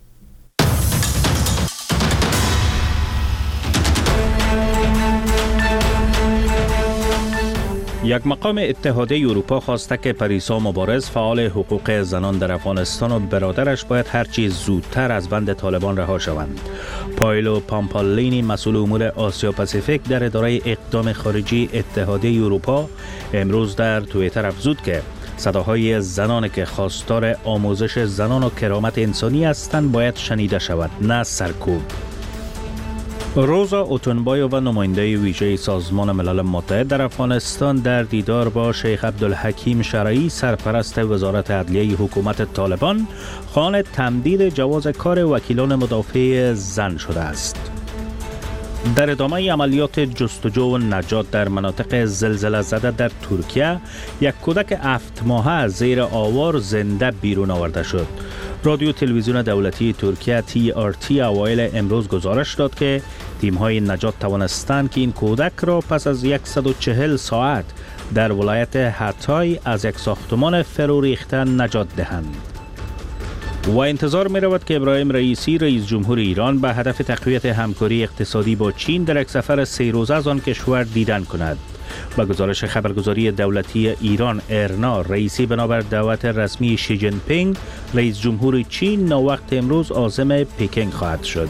یک مقام اتحادیه اروپا خواسته که پریسا مبارز فعال حقوق زنان در افغانستان و برادرش باید هرچی زودتر از بند طالبان رها شوند. پایلو پامپالینی مسئول امور آسیا پاسیفیک در اداره اقدام خارجی اتحادیه اروپا امروز در توییتر افزود که صداهای زنانی که خواستار آموزش زنان و کرامت انسانی هستند باید شنیده شود، نه سرکوب. روزا اوتونبایووا نماینده ویژه سازمان ملل متحد در افغانستان در دیدار با شیخ عبدالحکیم شرعی سرپرست وزارت عدلیه حکومت طالبان خواهان تمدید جواز کار وکیلان مدافع زن شده است. در ادامه عملیات جستجو و نجات در مناطق زلزله زده در ترکیه یک کودک هفت ماهه از زیر آوار زنده بیرون آورده شد. رادیو تلویزیون دولتی ترکیه تی آر تی اوایل امروز گزارش داد که تیم‌های نجات توانستند که این کودک را پس از صد و چهل ساعت در ولایت هاتای از یک ساختمان فرو ریخته نجات دهند. و انتظار می رود که ابراهیم رئیسی رئیس جمهور ایران به هدف تقویت همکاری اقتصادی با چین در یک سفر سه روزه از آن کشور دیدن کند. با گزارش خبرگزاری دولتی ایران ایرنا، رئیسی بنابر دعوت رسمی شی جین پینگ رئیس جمهور چین ناوقت امروز عازم پکینگ خواهد شد.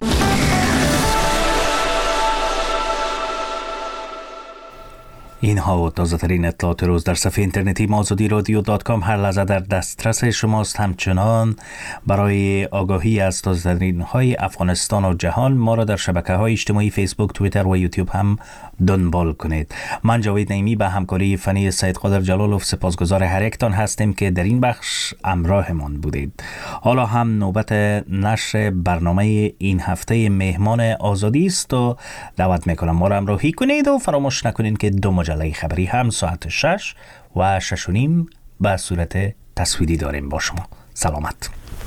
اینها و تازه ترین اطلاعات روز در صفحه اینترنتی آزادی رادیو دات کام هر لحظه در دسترس شماست. همچنان برای آگاهی از تازه ترین های افغانستان و جهان ما را در شبکه های اجتماعی فیسبوک، توییتر و یوتیوب هم دنبال کنید. من جاوید نعیمی به همکاری فنی سید قادر جلالوف سپاسگزار هر یکتان هستیم که در این بخش همراهمان بودید. حالا هم نوبت نشر برنامه این هفته مهمان آزادی است و دعوت میکنم ما را همراهی کنید و فراموش نکنید که دو مجله خبری هم ساعت شش و شش و نیم به صورت تصویری داریم با شما. سلامت.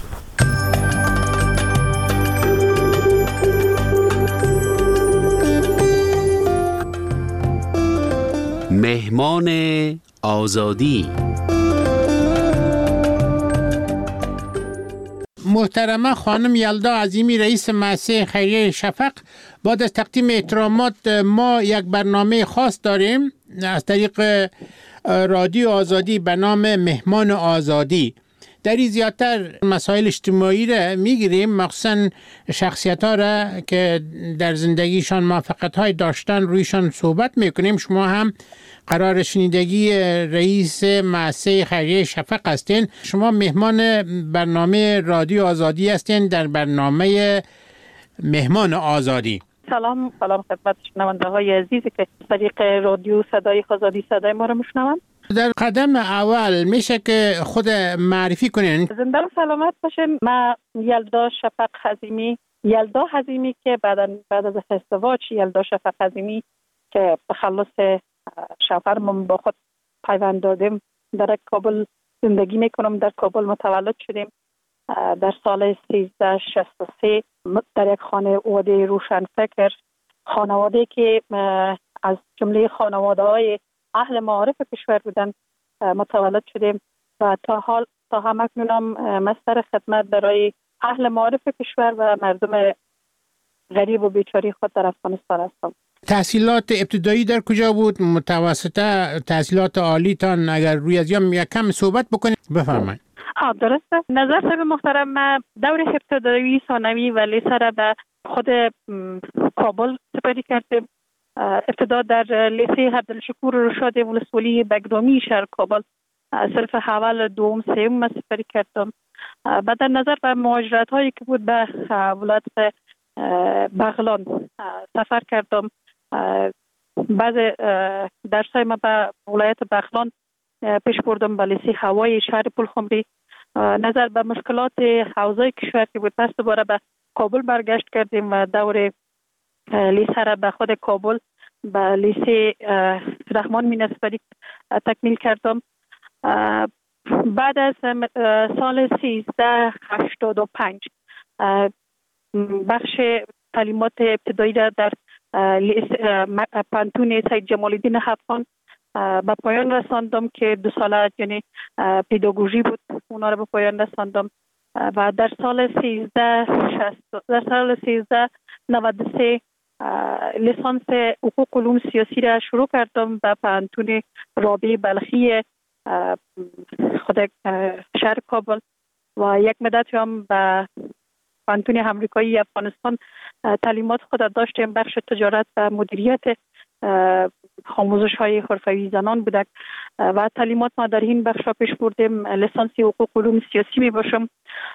مهمان آزادی. محترمه خانم یلدا عظیمی رئیس مؤسسه خیریه شفق، بعد از تقدیم احترامات ما یک برنامه خاص داریم از طریق رادیو آزادی به نام مهمان آزادی. در این زیادتر مسائل اجتماعی را میگیریم، مخصوصا شخصیت ها را که در زندگیشان موفقیت های داشتن رویشان صحبت میکنیم. شما هم قرار شنیدگی رئیس مؤسسه خیریه شفق هستین. شما مهمان برنامه رادیو آزادی هستین در برنامه مهمان آزادی. سلام سلام خدمت شنونده های عزیزی که طریق رادیو صدای آزادی صدای ما رو میشنوند. در قدم اول میشه که خود معرفی کنین. زنده و سلامت باشین. من یلدا شفق حزیمی، یلدا حزیمی که بعد بعد از ازدواج یلدا شفق حزیمی که به خلاص شوهرم با خود پیوند دادیم در کابل زندگی میکنم. در کابل متولد شدیم در سال سیزده شصت و سه در یک خانواده روشنفکر، خانواده که از جمله خانواده های اهل معارف کشور بودن متولد شدیم و تا حال تا همکنون مستر خدمت برای اهل معارف کشور و مردم غریب و بیچاره خود در افغانستان هستم. تحصیلات ابتدایی در کجا بود؟ متوسطه، تحصیلات عالی تان اگر روی از یام یک کم صحبت بکنید بفرمایید. ها درسته. نظر صاحب محترم، من دور ابتدایی ثانوی و لیسه را به خود کابل سپری کردم. ابتدا در لیسه عبدالشکور رشاد ولسوالی بگرامی شهر کابل صرف اول دوم سوم سپری کردم. بعد در نظر به مهاجرت هایی که بود به ولایت بغلان سفر کردم. بعض درسای ما به ولایت بغلان پیش بردم به لیسه هوایی شهر پلخمری. نظر به مشکلات حوزه کشور که بود پس دوباره به کابل برگشت کردیم و دور لیسه را به خود کابل به لیسه رحمان مینسپری تکمیل کردم. بعد از سال سیزده هشتاد و پنج بخش تعلیمات ابتدایی را در پانتون سید جمال الدین افغان به پایان رساندم که دو ساله یعنی پداگوژی بود، اونا را به پایان رساندم و در سال سیزده در سال سیزده نود و سه لیسانس حقوق علوم سیاسی را شروع کردم به پانتون رابعه بلخی خود شهر کابل و یک مدت هم به پانتون امریکایی افغانستان تعلیمات خود داشتیم. بخش تجارت و مدیریت آموزش های حرفه‌ای زنان بودک و تعلیمات ما در این بخش پیش بردیم. لیسانس حقوق علوم سیاسی می باشم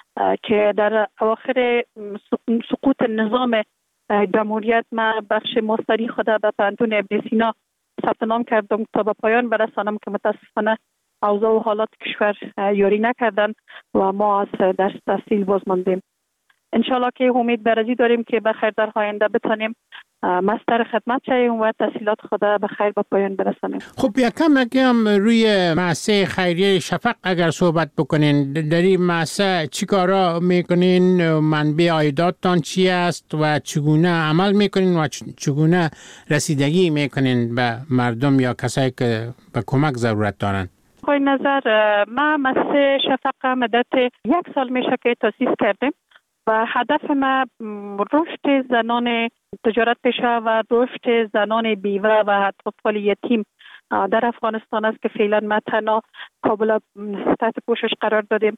که در اواخر سقوط نظام جمهوریت ما بخش ماستری خود به پانتون ابن سینا ثبت نام کردم تا به پایان برسانم که متاسفانه اوضاع و حالات کشور یاری نکردن و ما از درس تحصیل باز ماندیم. انشالله که امید برازی داریم که بخیر در آینده بتانیم مستر خدمت شویم و تحصیلات خود بخیر به پایان برسانیم. خب یکم یکم روی مؤسسه خیریه شفق اگر صحبت بکنین، در این مؤسسه چی کارا میکنین؟ منبع عایداتتان چی است و چگونه عمل میکنین و چگونه رسیدگی میکنین به مردم یا کسایی که به کمک ضرورت دارن؟ خواهی نظر ما مؤسسه شفق مدت یک سال میشه که تاسیس کردیم و هدف ما رشد زنان تجارت پیشه و رشد زنان بیوه و اطفال یتیم در افغانستان است که فعلا ما تنها کابل تحت پوشش قرار دادیم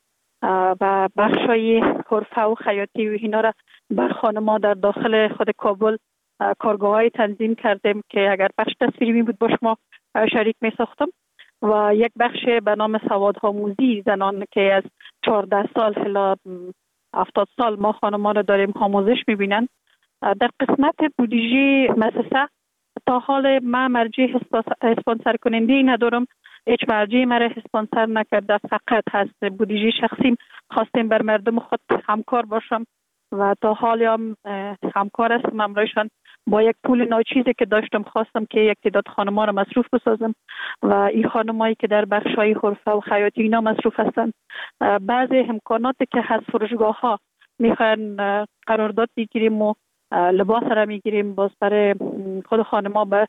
و بخشای حرفه و خیاطی و اینا را بر خانم‌ها در داخل خود کابل کارگاه‌های تنظیم کردیم که اگر بخش تصویری بود با شما شریک می ساختم و یک بخش به نام سوادآموزی زنان که از چهارده سال الی هفتاد سال ما خانمان رو داریم آموزش میبینن. در قسمت بودجه مؤسسه تا حال ما مرجع اسپانسر کننده ندارم، هیچ مرجع مرا اسپانسر نکرده، فقط هست بودجه شخصیم خواستیم بر مردم خود همکار باشم و تا حال هم همکار هستم همراهشان. با یک پول ناچیزی که داشتم خواستم که یک تعداد خانم‌ها را مصروف بسازم و این خانمایی که در بخش‌های حرفه و خیاطی اینا مصروف هستند بعضی امکاناتی که از فروشگاه‌ها میخوان قرارداد بگیریم و لباس را میگیریم باز برای خود خانم‌ها به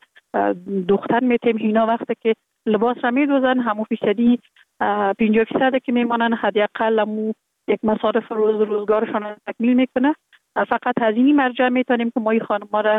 دختر میتیم اینا وقتی که لباس را میدوزن همون فیصدی پنجاه فیصد که میمانن حداقل همون یک مصارف روز روزگارشان را تکمیل میکنه. فقط از این مرجع میتونیم که ما این خانم‌ها را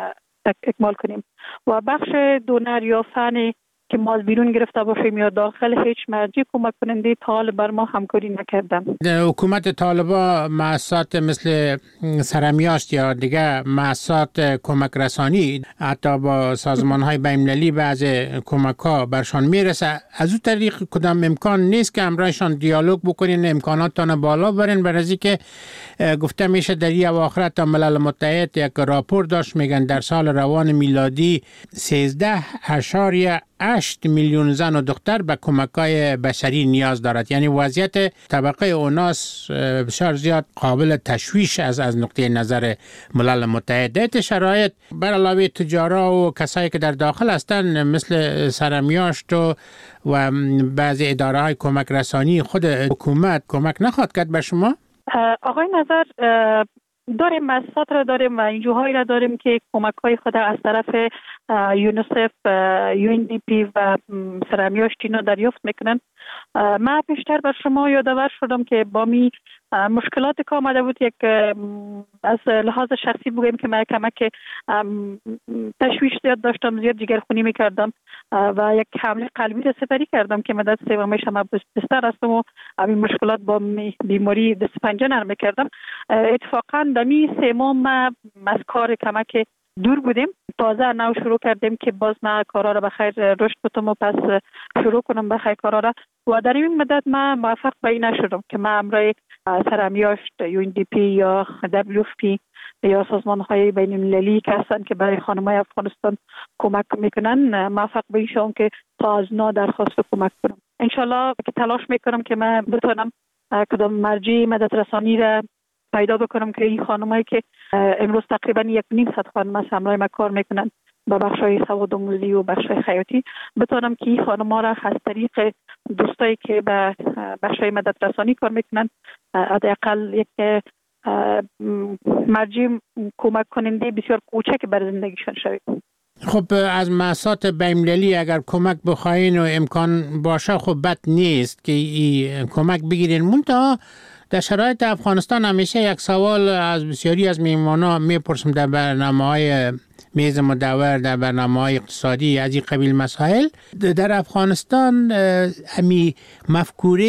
اکمال کنیم و بخش دونر یا فنی که ما از بیرون گرفته باشیم یا داخل هیچ مرجع کمک کننده تا حال بر ما همکاری نکردن. حکومت طالبان مؤسسات مثل سرمیاشت یا دیگه مؤسسات کمک رسانی حتی با سازمان‌های بین‌المللی بعض کمک‌ها برشان میرسه، از اون طریق کدام امکان نیست که همراهشان دیالوگ بکنین، امکاناتتان بالا برین؟ برای که گفته میشه در این اواخر تا ملل متحد یک راپور داشت میگن در سال روان میلادی سیزده اشاریه هشت میلیون زن و دختر به کمک‌های بشری نیاز دارد. یعنی وضعیت طبقه اوناس بسیار زیاد قابل تشویش از از نقطه نظر ملل متحد. در شرایط بر علاوه تجارا و کسایی که در داخل هستند مثل سرمیاشت و و بعضی اداره‌های کمک رسانی خود حکومت کمک نخواهد کرد به شما؟ آقای نظر داریم مؤسسات را داریم و انجوهایی را داریم که کمک های خود از طرف یونیسف، یو ان دی پی و سرمیاشت اینا دریافت میکنن. من پیشتر بر شما یادآور شدم که با می مشکلات که آمده بود، یک از لحاظ شخصی بگیم که من کمک تشویش زیاد داشتم، زیاد جگرخونی میکردم و یک حمله قلبی را سپری کردم که مدت سومیش هم بستر هستم و این مشکلات با بیماری دست پنجه نرم میکردم. اتفاقا دمی سه ماه ما از کار کمک دور بودیم، تازه نو شروع کردیم که باز ما کارا را بخیر رشد بتم و پس شروع کنم بخیر کارا را و در این مدت ما موفق به این نشدم که ما امرای سرمیاشت، یو ان دی پی یا دبلیو اف پی یا سازمان های بین المللی که هستن که برای خانم‌های افغانستان کمک میکنن موفق به این شدم که تا از نا درخواست کمک کنم. انشالله که تلاش میکنم که من بتونم کدام مرجع مدد رسانی را پیدا بکنم که این خانمایی که امروز تقریبا یک نیم صد خانم از همراه ما کار میکنن با بخشای سوادآموزی و بخشای خیاطی، بتونم که این خانم‌ها را از طریق دوستایی که به بخشای مدد رسانی کار میکنن حداقل یک مرجع کمک کننده بسیار کوچک بر زندگیشون شوید. خب از مؤسسات بین‌المللی اگر کمک بخواین و امکان باشه خب بد نیست که این کمک بگیرین. منتها در شرایط افغانستان همیشه یک سوال از بسیاری از میهمانا میپرسم در برنامه‌های میز مدور، در برنامه‌های اقتصادی از این قبیل مسائل. در افغانستان امی مفکوره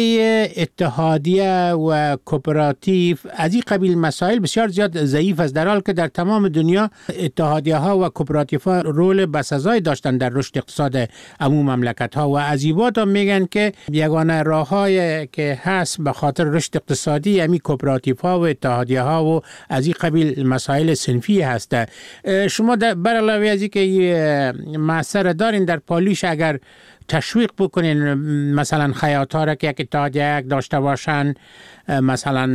اتحادیه و کوپراتیو از این قبیل مسائل بسیار زیاد ضعیف است، در حالی که در تمام دنیا اتحادیه ها و کوپراتیو ها رول بسزای داشتن در رشد اقتصاد عموم مملکت ها و از این بعد میگن که یگانه راه‌هایی که هست به خاطر رشد اقتصادی امی کوپراتیو ها و اتحادیه ها و از این قبیل مسائل صنفی هست. شما بر علاوه از اینکه معصر دارین در پالیش اگر تشویق بکنین مثلا خیاط‌ها را که یک اتحادیه داشته باشن، مثلا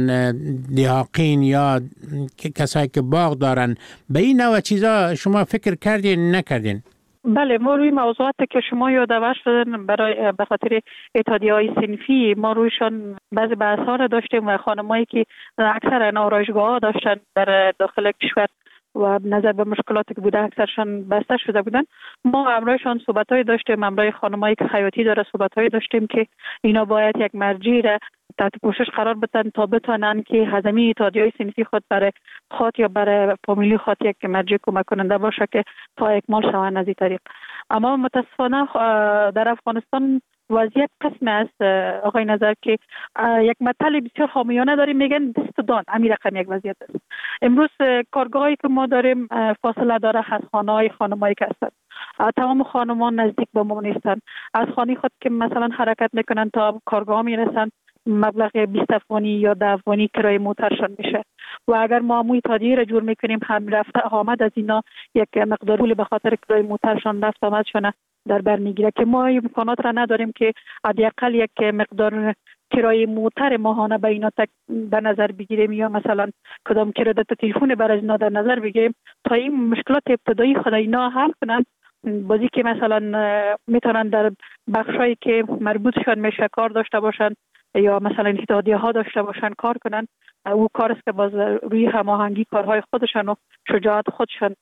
دیهاقین یا کسایی که باغ دارن، به این نوع چیزا شما فکر کردین نکردین؟ بله، ما روی موضوعات که شما یادآور شدن برای به خاطر اتحادیه‌های صنفی ما رویشان بعضی بحث‌ها را داشتیم و خانمایی که اکثر آرایشگاه‌ها داشتن در داخل کشور و نظر به مشکلاتی که بوده اکثرشان بسته شده بودن، ما همراهشان صحبت‌های داشتیم، همراه خانمایی که خیاطی داره صحبت‌های داشتیم که اینا باید یک مرجع را تحت پوشش قرار بدن تا بتونن که هضمی اتحادیه‌های صنفی خود برای خود یا برای فامیلی خود یک مرجع کمک کننده باشه که تا اکمال شوند از این طریق. اما متاسفانه در افغانستان وضعیت قسم است آقای نظر که یک مطلب بسیار حامیانه داریم، میگن دست دان، همین رقم یک وضعیت است. امروز کارگاهایی که ما داریم فاصله داره از خانه‌های خانمایی که هستند. تمام خانمان نزدیک به ما نیستن. از خانه خود که مثلا حرکت میکنن تا کارگاه میرسن مبلغ بیست افغانی یا ده افغانی کرایه موترشان میشه و اگر ما عموی تادیه را جور میکنیم هم رفته آمد از اینا یک مقدار پول به خاطر کرایه موترشان رفت آمدشان در بر میگیره که ما امکانات را نداریم که حداقل یک مقدار کرایه موتر ماهانه به اینا تک به نظر بگیریم یا مثلا کدام کردت تلفن برای اینا در نظر بگیریم تا این مشکلات ابتدایی خود اینا حل کنن، بازی که مثلا میتونن در بخشایی که مربوطشان میشه کار داشته باشن یا مثلا اتحادیه ها داشته باشن کار کنن. او کار است که باز روی هماهنگی کارهای خودشان و شجاعت خودشان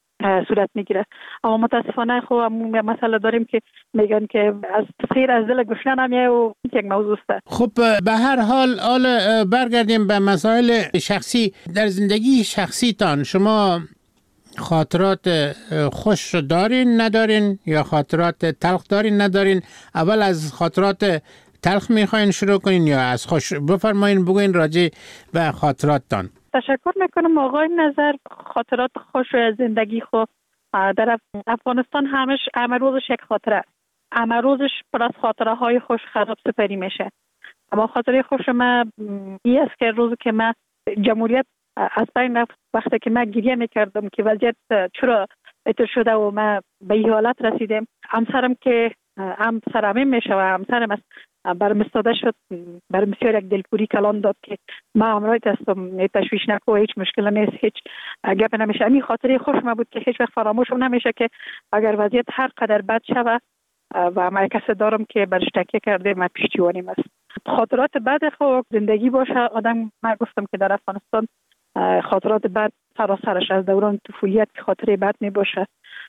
صورت میگیره. اما متاسفانه خب مسئله داریم که میگن که از خیر از دل گشنه نمیه و یک موضوع است. خب به هر حال حال برگردیم به مسائل شخصی. در زندگی شخصی تان شما خاطرات خوش دارین ندارین یا خاطرات تلخ دارین ندارین؟ اول از خاطرات تلخ میخواین شروع کنین یا از خوش؟ بفرمایین بگوین راجع به خاطراتتان. تشکر میکنم آقای نظر. خاطرات خوش از زندگی خود در افغانستان همش همه روزش یک خاطره است. همه روزش پر از خاطره های خوش خراب سپری میشه. اما خاطره خوش من این است که روزی که من جمهوریت از بین رفت، وقتی که من گریه میکردم که وضعیت چرا اتر شده و من به این حالت رسیدم، همسرم که همسرم میشه و همسرم است برم استاده شد، برم بسیار یک دلپوری کلان داد که ما همراهت هستم، تشویش نکو، هیچ مشکل نیست، هیچ گپ نمیشه. همین خاطره خوش ما بود که هیچ وقت فراموش نمیشه که اگر وضعیت هر قدر بد شوه و من کسی دارم که برش تکیه کرده من پشتیبانیم است. خاطرات بد خود زندگی باشه آدم، من گفتم که در افغانستان خاطرات بد سراسرش از دوران طفولیت که خاطره بد می باشه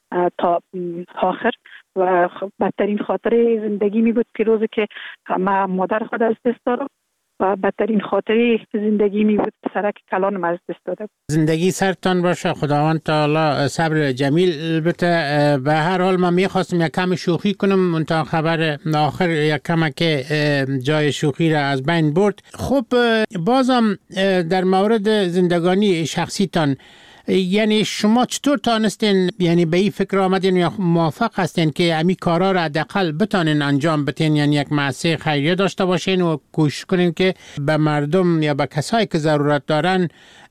تا آخر و بدترین خاطره زندگی می بود که روزی که من مادر خود از دست دارم و بدترین خاطره زندگی می بود سرک کلانم از دست دادم. زندگی سرتان باشه، خداوند تعالی صبر جمیل بده. به هر حال من میخواستم یک کم شوخی کنم تا خبر آخر یک کم که جای شوخی را از بین برد. خب بازم در مورد زندگانی شخصی تان، یعنی شما چطور تانستین یعنی به این فکر آمدین یا موافق هستین که امی کارا را حداقل بتانین انجام بدین، یعنی یک مؤسسه خیریه داشته باشین و کوشش کنین که به مردم یا به کسایی که ضرورت دارن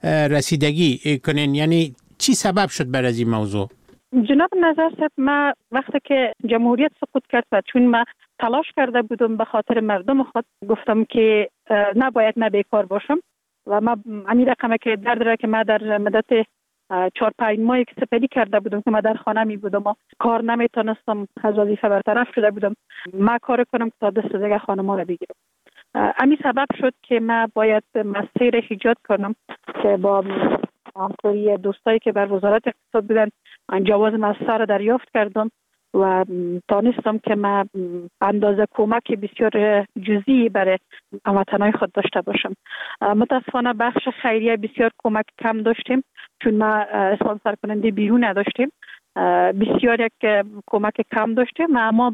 رسیدگی کنین؟ یعنی چی سبب شد برای این موضوع؟ جناب نظر صاحب، ما وقتی که جمهوریت سقوط کرد و چون ما تلاش کرده بودم به خاطر مردم خود، گفتم که نباید من بیکار باشم و ما همین رقمه که درد را که ما در مدت چهار پنج ماهی که سپری کرده بودم که ما در خانه می بودم و کار نمیتونستم، از وظیفه برطرف شده بودم، ما کار کنم که تا دست دیگه خانم را بگیرم. همین سبب شد که ما باید مسیر ایجاد کنم که با همکاری دوستایی که بر وزارت اقتصاد بودن جواز مسیر را دریافت کردم و دانستم که ما اندازه کمک بسیار جزئی برای هموطنان خود داشته باشم. متاسفانه بخش خیریه بسیار کمک کم داشتیم چون ما اسپانسر کننده بیرون نداشتیم، بسیار یک کمک کم داشتیم، اما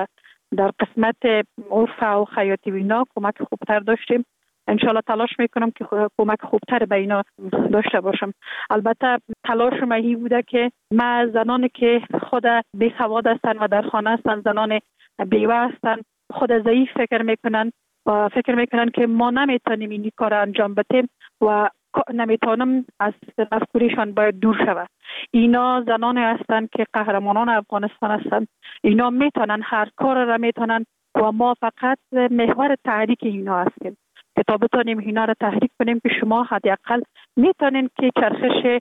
در قسمت عرف و خیاطی و اینا کمک خوبتر داشتیم. انشالله تلاش میکنم که کمک خوبتر به اینا داشته باشم. البته تلاش مهی بوده که ما زنانی که خود بی سواد هستن و در خانه هستن، زنان بیوه هستن، خود ضعیف فکر میکنن و فکر میکنن که ما نمیتونیم این کار انجام بدیم و نمیتونم از مفکوریشان باید دور شود. اینا زنانی هستن که قهرمانان افغانستان هستن، اینا میتونن هر کار را میتونن و ما فقط محور تحریک اینا هستیم که تا بتونیم اینا را تحریک کنیم که شما حداقل میتونین که چرخش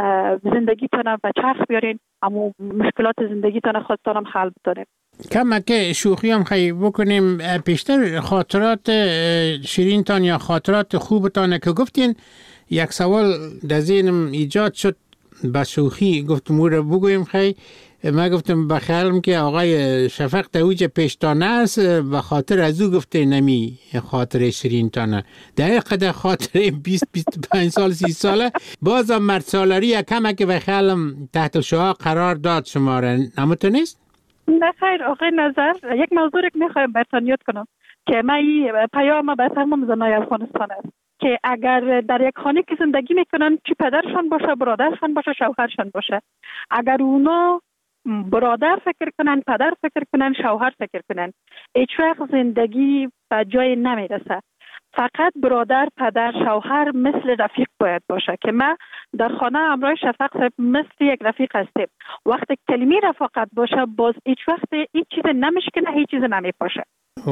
زندگیتون به چرخ بیارین، اما مشکلات زندگیتون خودتون حل بتونیم. کم که شوخی هم خیلی بکنیم، پیشتر خاطرات شیرینتان یا خاطرات خوبتان که گفتین، یک سوال در ذهنم ایجاد شد با شوخی، گفتم او رو بگویم. خیلی ما گفتم بخیالم که آقای شفق تویج پیشتانه است و خاطر از او گفته نمی خاطر شیرینتانه در قدر خاطر بیست بیست و پنج سال سی ساله بازم مرد سالاری یکمه که بخیالم تحت شعاع قرار داد شما را، نموتو نیست؟ نه خیر آقای نظر، یک موضوع که میخوایم برتان یاد کنم که من این پیام به تمام زنای افغانستان است که اگر در یک خانه که زندگی میکنن، چی پدرشان باشه، برادرشان باشه، شوهرشان باشه، اگر اونا برادر فکر کنن، پدر فکر کنن، شوهر فکر کنن، هیچ وقت زندگی به جای نمیرسه. فقط برادر، پدر، شوهر مثل رفیق باید باشه که ما در خانه همراه شفق مثل یک رفیق هستیم. وقتی کلمه رفاقت باشه باز هیچ وقت هیچ چیز نمیشکنه، هیچ چیز نمیپاشه.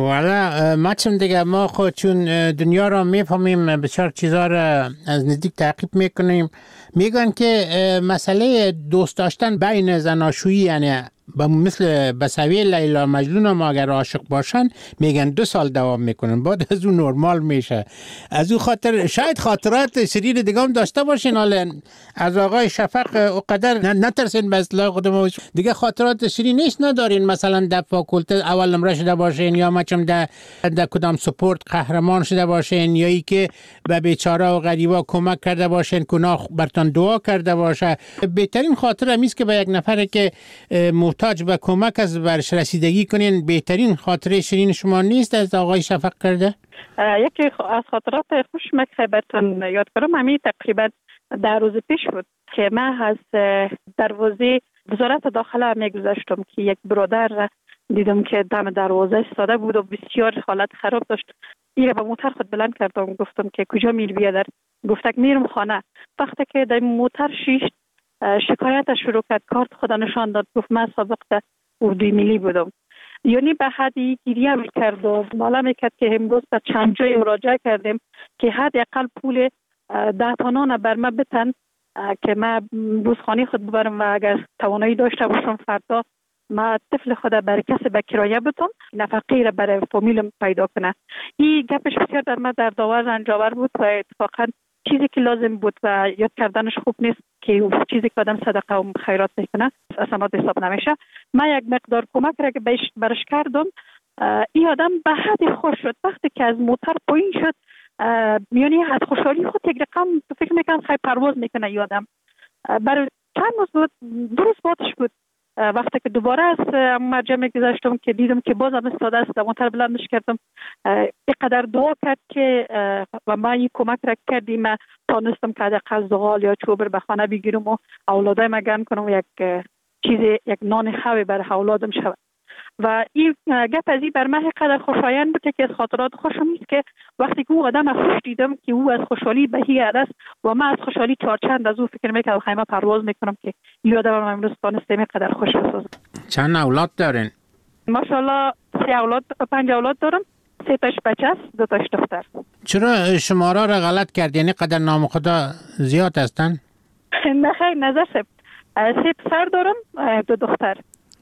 والا ما چون دیگه ما خود چون دنیا را میفهمیم، بسیار چیزا را از نزدیک تعقیب میکنیم. میگن که مسئله دوست داشتن بین زناشویی، یعنی مثل بسوی لیلا مجنون ما اگر عاشق باشن میگن دو سال دوام میکنن، بعد از اون نرمال میشه. از اون خاطر شاید خاطرات شریر دیگه هم داشته باشین، حالا از آقای شفق اقدر نترسین به اصلاح خودم دیگه خاطرات شریر نیست ندارین، مثلا در فاکولته اول نمره شده باشین یا مچم در در کدام سپورت قهرمان شده باشین یا ای که به بیچاره و غریبا کمک کرده باشین، گناه برتان دعا کرده باشه. بهترین خاطر همیست که به یک نفر که محتاج به کمک از برش رسیدگی کنین، بهترین خاطره شیرین شما نیست از آقای شفق کرده؟ یکی از خاطرات خوش مکه برتون یاد کنم، همین تقریبا در روز پیش بود که من از دروازه وزارت داخله میگذشتم که یک برادر دیدم که دم دروازه ایستاده بود و بسیار حالت خراب داشت. این با موتر خود بلند کردم، گفتم که کجا میری بیادر؟ گفت که میرم خانه. وقتی که در موتر شیشت شکایت شروع کرد، کارت خدا نشان داد، گفت من سابق در اردوی ملی بودم. یعنی به حدی گریه میکرد و مالا میکرد که امروز به چند جای مراجعه کردیم که حداقل پول ده تانان بر ما بتن که ما روزخانه خود ببرم و اگر توانایی داشته باشم فردا ما طفل خود برای کسی به کرایه بتم، نفقه را برای فامیلم پیدا کنه. این گپش بسیار در ما در داور رنجاور بود و اتفاقا چیزی که لازم بود و یاد کردنش خوب نیست که چیزی که آدم صدقه و خیرات میکنه اصلا حساب نمیشه. من یک مقدار کمک را که برش کردم، این آدم به حد خوش شد. وقتی که از موتر پایین شد، یعنی از خوشحالی خود یک رقم فکر میکنم خیلی پرواز میکنه این آدم. برای چند روز بود، دو روز بعدش بود، وقتی که دوباره از مرجع میگذشتم که دیدم که باز هم استاده است، موتر بلندش کردم، اینقدر دعا کرد که و من این کمک را کردیم، من تانستم که حداقل زغال یا چوبر به خانه بگیرم و اولادایم گرم کنم و یک چیزی، یک نان خوی برای اولادم شود. و این گپ از این بر من اینقدر خوشایند بود که از خاطرات خوشم نیست که وقتی که او آدم خوش دیدم که او از خوشحالی به هی است و من از خوشحالی چارچند از او فکر میکنم خیمه پرواز میکنم که این آدم من امروز تانستم اینقدر خوش بسازم. چند اولاد دارین؟ ماشاءالله سه اولاد، پنج اولاد دارم. سه تاش بچه است، دو تاش دختر. چرا شماره را غلط کرد؟ یعنی قدر نام خدا زیاد هستن؟ نه خیر نظر سب سه پسر دارم، دو دختر.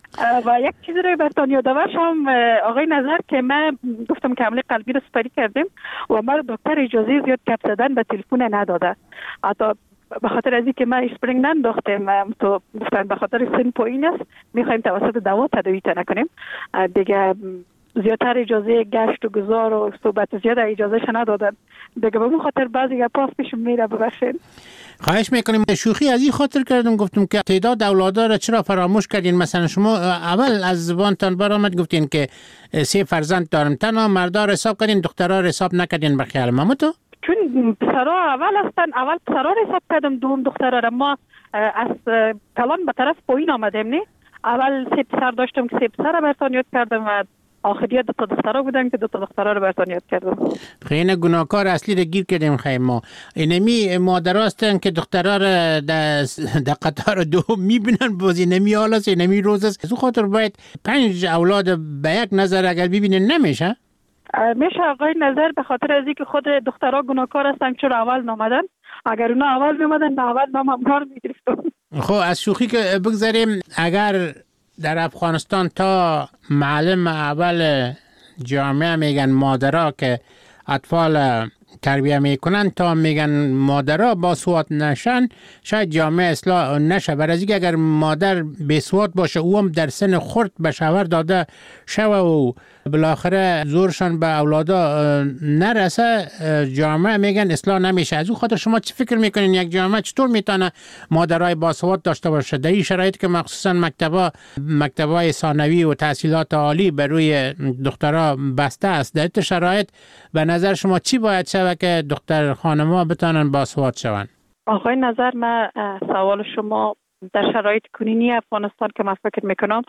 و یک چیزی رو براتون یادآور شم آقای نظر که من گفتم که حمله قلبی رو سپری کردیم و ما دکتر اجازه زیاد گپ زدن به تلفن نداده. حتی به خاطر از اینکه ما اسپرینگ ننداختیم تو گفتن به خاطر سن پایین است میخوایم توسط دوا تداوی نکنیم دیگه. زیادتر اجازه گشت و گذار و صحبت زیاد اجازهش ندادن دیگه. به اون خاطر بعضی گپاس پیش میره، ببخشید. خواهش میکنیم. شوخی از این خاطر کردم گفتم که تعداد اولادا را چرا فراموش کردین؟ مثلا شما اول از زبانتان برآمد گفتین که سه فرزند دارم، تنها مردا رو حساب کردین، دخترها رو حساب نکردین. به خیال ما تو چون پسرها اول هستن، اول پسرها رو حساب کردم، دوم دخترها را. ما از کلان به طرف پایین آمدیم. نه اول سه پسر داشتم که سه پسر را براتون یاد کردم و آخریت دو تا دخترها بودن که دو تا دخترها رو براتون یاد کردم. خیلی گناهکار اصلی رو گیر کردیم. خیلی ما اینمی مادرها هستن که دخترها رو در قطار دوم میبینن، بازی نمی حالا سی نمی روز است. از اون خاطر باید پنج اولاد به یک نظر اگر ببینن نمیشه؟ میشه آقای نظر، به خاطر از اینکه خود دخترها گناهکار هستن چرا اول نامدن. اگر اونا اول میمدن به اول نام هم کار میگرفتم. خب از شوخی که بگذاریم، اگر در افغانستان تا معلم اول جامعه میگن مادرها که اطفال تربیه میکنن تا میگن مادرها با سواد نشن، شاید جامعه اصلاح نشه. برای اینکه اگر مادر بی سواد باشه او هم در سن خرد به شوهر داده شوه و بالاخره زورشان به اولادا نرسه، جامعه میگن اصلاح نمیشه. از اون خاطر شما چی فکر میکنین یک جامعه چطور میتونه مادرای با سواد داشته باشه در این شرایط که مخصوصا مکتبا مکتبای ثانوی و تحصیلات عالی بر روی دخترها بسته است؟ در این شرایط به نظر شما چی باید شود که دختر خانم‌ها بتونن با سواد شون؟ آقای نظر، من سوال شما در شرایط کنونی افغانستان که من فکر میکنم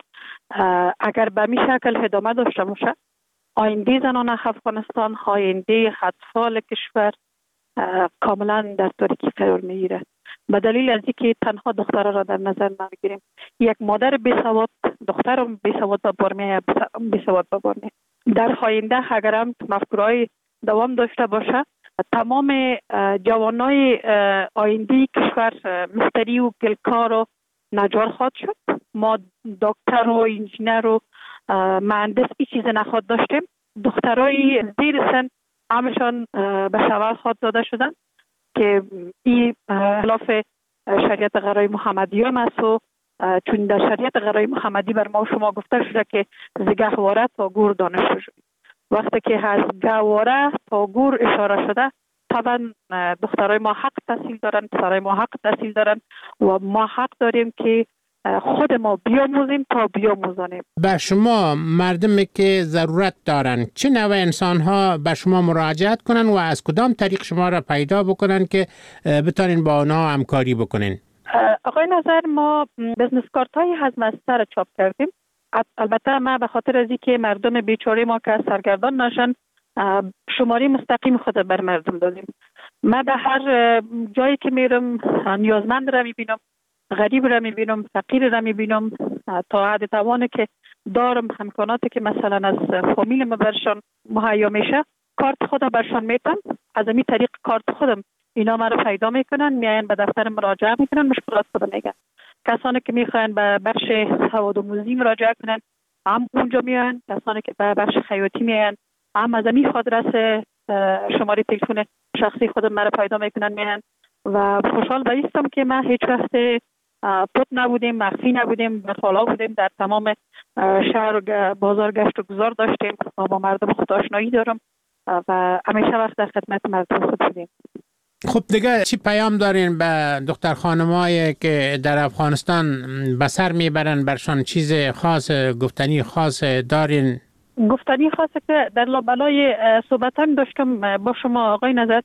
اگر به می شکل ادامه داشته باشه، آینده زنان افغانستان، آینده اطفال کشور کاملا در تاریکی فرار میگیره. به دلیل از اینکه تنها دخترها را در نظر نمیگیریم. یک مادر بیسواد دختر بیسواد به بار میآید، بیسواد به بار میآید. در آینده اگر هم مفکورهای دوام داشته باشه، تمام جوانای آینده کشور مستری و گلکار و نجار خواهد شد. ما دکتر و انجینر و مهندس این چیز نخواهد داشتیم. دخترای زیر سن همشان به شوهر خواهد داده شدن که این خلاف شریعت غرای محمدی هم است و چون در شریعت غرای محمدی بر ما و شما گفته شده که ز گهواره تا گور دانشجو شدید. وقتی که از گهواره تا گور اشاره شده، طبعا دخترای ما حق تحصیل دارن، پسرای ما حق تحصیل دارن و ما حق داریم که خود ما بیاموزیم تا بیاموزانیم. به شما مردمی که ضرورت دارن چه نوع انسان ها به شما مراجعت کنن و از کدام طریق شما را پیدا بکنن که بتونین با آنها همکاری بکنین؟ آقای نظر، ما بزنس کارت های هضم از سر چاپ کردیم. البته ما به خاطر از اینکه مردم بیچاره ما که سرگردان نشن، شماره مستقیم خود بر مردم دادیم. من در هر جایی که میرم نیازمند را میبینم، غریب را میبینم، فقیر را میبینم، تا حد توانه که دارم امکاناتی که مثلا از فامیل ما برشان مهیا میشه، کارت خودم برشان میتم. از این طریق کارت خودم اینا ما رو پیدا میکنن، میاین به دفتر مراجعه میکنن، مشکلات خودم میگن. کسانی که میخواین به بخش سوادآموزی مراجعه کنن هم اونجا میان، کسانی که به بخش خیاطی میان هم از این آدرس شماره تلفن شخصی خودم مرا پیدا میکنن میان. و خوشحال به هستم که ما هیچ وقت پت نبودیم، مخفی نبودیم، در حالا بودیم، در تمام شهر و بازار گشت و گذار داشتیم و با مردم خود آشنایی دارم و همیشه وقت در خدمت مردم خود بودیم. خب دیگه چی پیام دارین به دختر خانمایی که در افغانستان به سر میبرن؟ برشان چیز خاص گفتنی خاص دارین؟ گفتنی خاصه که در لابلای صحبتان داشتم با شما آقای نظر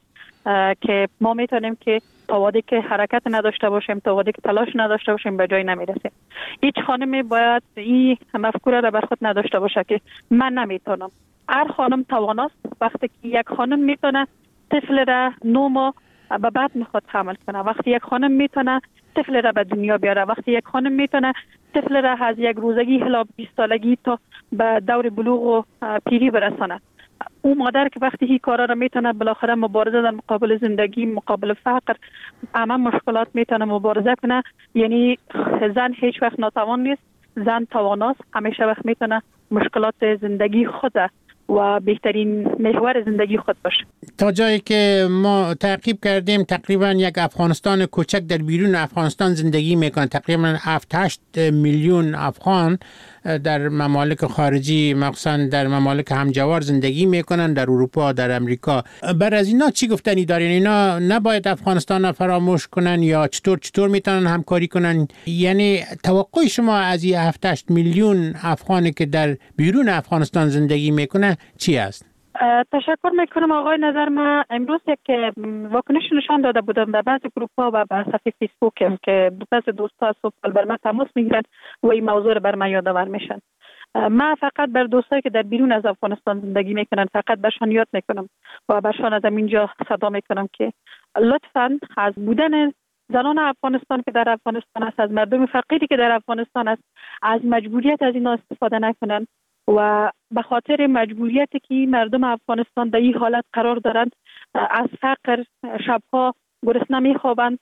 که ما میتونیم که تا وقتی که حرکت نداشته باشیم، تا وقتی که تلاش نداشته باشیم به جای نمیرسیم. هیچ خانمی باید این مفکوره را بر خود نداشته باشه که من نمیتونم. هر خانم تواناست. وقتی که یک خانم میتونه طفل را نو ماه به بعد میخواد حمل کنه، وقتی یک خانم میتونه طفل را به دنیا بیاره، وقتی یک خانم میتونه طفل را از یک روزگی الی بیست سالگی تا به دور بلوغ و پیری برسانه، او مادر که وقتی هی کارا رو میتونه بالاخره مبارزه در مقابل زندگی، مقابل فقر، همه مشکلات میتونه مبارزه کنه. یعنی زن هیچ وقت ناتوان نیست، زن تواناست، همیشه وقت میتونه مشکلات زندگی خود و بهترین محور زندگی خود باشه. تا جایی که ما تعقیب کردیم تقریبا یک افغانستان کوچک در بیرون افغانستان زندگی میکنه. تقریبا هفت هشت میلیون افغان در ممالک خارجی، مخصوصا در ممالک همجوار زندگی میکنن، در اروپا، در امریکا. بر از اینا چی گفتنی دارین؟ اینا نباید افغانستان را فراموش کنن یا چطور چطور میتونن همکاری کنن؟ یعنی توقع شما از این هفت هشت میلیون افغانی که در بیرون افغانستان زندگی میکنه چی است؟ تشکر میکنم آقای نظر. ما امروز یک واکنش نشان داده بودم در بعض گروپ ها و به صفحه فیسبوک که بعض دوستا صبح بر من تماس میگیرن و این موضوع رو بر من یادآور میشن. من فقط بر دوستایی که در بیرون از افغانستان زندگی میکنن فقط برشان یاد میکنم و برشان از اینجا صدا میکنم که لطفاً از بودن زنان افغانستان که در افغانستان است، از مردم فقیری که در افغانستان است، از مجبوریت از اینا استفاده نکنن و به خاطر مجبوریتی که مردم افغانستان در این حالت قرار دارند، از فقر شبها گرسنه میخوابند،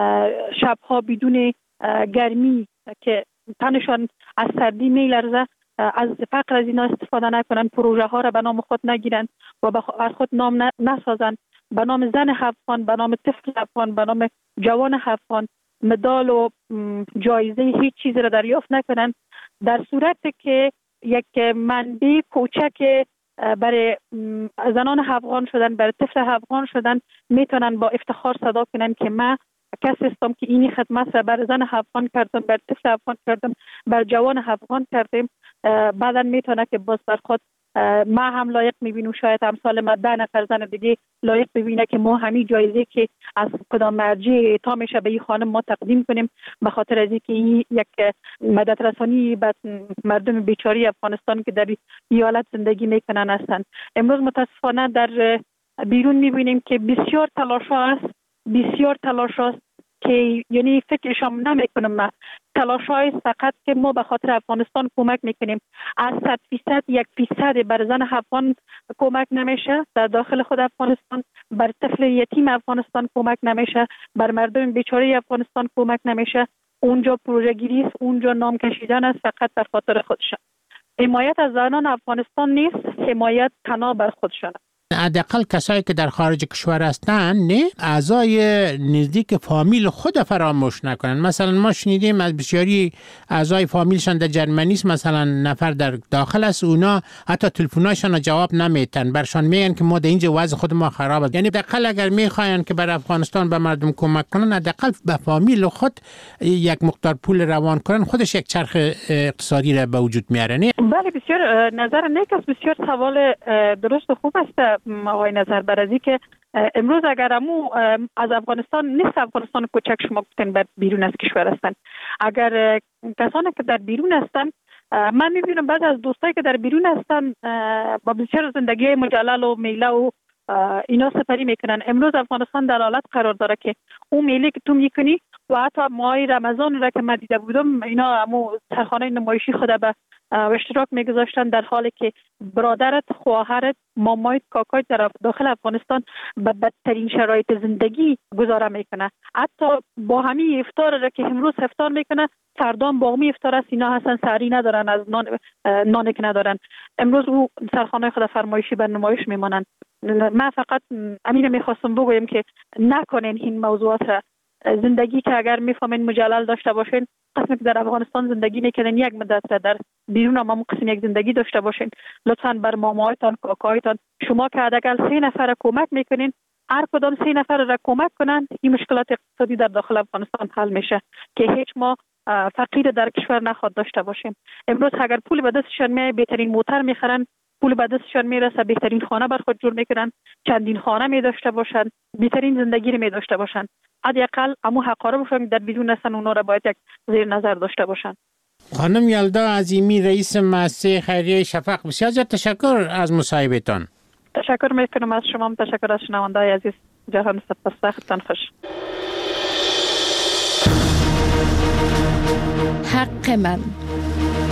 شبها بدون گرمی که تنشان از سردی میلرزه، از فقر از اینا استفاده نکنن، پروژه ها را به نام خود نگیرن و از خود نام نسازن، به نام زن افغان، به نام طفل افغان، به نام جوان افغان مدال و جایزه هیچ چیزی را دریافت نکنن. در صورتی که یک منبع کوچک برای زنان افغان شدن، برای طفل افغان شدن، میتونن با افتخار صدا کنن که من کسی هستم که اینی خدمت را بر زن افغان کردم، بر طفل افغان کردم، بر جوان افغان کردم. بعدا میتونه که باز بر خود ما هم لایق میبینیم، شاید امثال ما ده نفر زن دیگه لایق ببینه که ما همین جایزه که از کدام مرجع اعطا میشه به این خانم ما تقدیم کنیم، به خاطر از اینکه این یک مدد رسانی به مردم بیچاره افغانستان که در این حالت زندگی میکنن هستند. امروز متاسفانه در بیرون میبینیم که بسیار تلاش ها است، بسیار تلاش هاست که یعنی فکرشم نمیکنم. ما تلاش های فقط که ما به خاطر افغانستان کمک میکنیم. از صد فیصد یک فیصد بر زن افغان کمک نمیشه در داخل خود افغانستان، بر طفل یتیم افغانستان کمک نمیشه، بر مردم بیچاره افغانستان کمک نمیشه. اونجا پروژه گیری است، اونجا نام کشیدن است فقط در خاطر خودشان. حمایت از زنان افغانستان نیست، حمایت تنها بر خودشان. حداقل کسایی که در خارج کشور هستن نه اعضای نزدیک فامیل خود فراموش نکنن. مثلا ما شنیدیم از بسیاری اعضای فامیلشان در جرمنی است، مثلا نفر در داخل است، اونا حتی تلفن‌هاشون جواب نمیتن، برشان میگن که ما در اینجا وضع خود ما خراب است. یعنی حداقل اگر میخواین که بر افغانستان به مردم کمک کنن، حداقل به فامیل خود یک مقدار پول روان کنن، خودش یک چرخ اقتصادی را به وجود میاره. بله بسیار نظر نیک است، بسیار سوال درست و خوب است آقای نظر. برازی که امروز اگر امو از افغانستان نیست، افغانستان کوچک شما گفتن بر بیرون از کشور هستن، اگر کسانی که در بیرون هستن، من میبینم بعض از دوستایی که در بیرون هستن با بسیار زندگی مجلل و میله و اینا سپری میکنن. امروز افغانستان در حالت قرار داره که اون میله که تو میکنی و حتی ماه رمضان را که من دیده بودم، اینا امو سرخانه نمایشی خود به اشتراک میگذاشتن، در حالی که برادرت، خواهرت، مامایت، کاکایت در داخل افغانستان به بدترین شرایط زندگی گذاره میکنه. حتی با همین افطار را که امروز افطار میکنه، فردا با همین افطار است، اینا هستن سحری ندارن، از نان نانی که ندارن. امروز او سرخانه خود فرمایشی بر نمایش میمانند. من فقط امین میخواستم بگویم که نکنین این موضوعات را. زندگی که اگر میفهمین مجلل داشته باشین، قسمی که در افغانستان زندگی میکنین یک مدت را در بیرون هم قسم یک زندگی داشته باشین، لطفاً بر مامایتان، کاکایتان، شما که حداقل سه نفر را کمک میکنین، هر کدام سه نفر را کمک کنن، این مشکلات اقتصادی در داخل افغانستان حل میشه که هیچ ما فقیر در کشور نخواد داشته باشیم. امروز اگر پول به دستشان میاد، بهترین موتر میخرن، پول به دستشان میرسه، بهترین خانه بر خود جور میکنن، چندین خانه می داشته باشن، بهترین زندگی رو می داشته باشن. حداقل امو حقاره باشن در بیرون هستن، اونا را باید یک زیر نظر داشته باشن. خانم یلدا عظیمی، رئیس مؤسسه خیریه شفق، بسیار زیاد تشکر از مصاحبهتان. تشکر میکنم از شما، تشکر از شنونده‌های عزیز. جهان سپاس، وقتتان خوش. حق من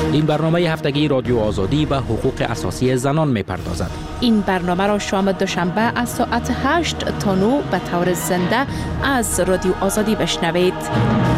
این برنامه هفتگی رادیو آزادی به حقوق اساسی زنان می‌پردازد. این برنامه را شام دوشنبه از ساعت هشت تا نه به طور زنده از رادیو آزادی بشنوید.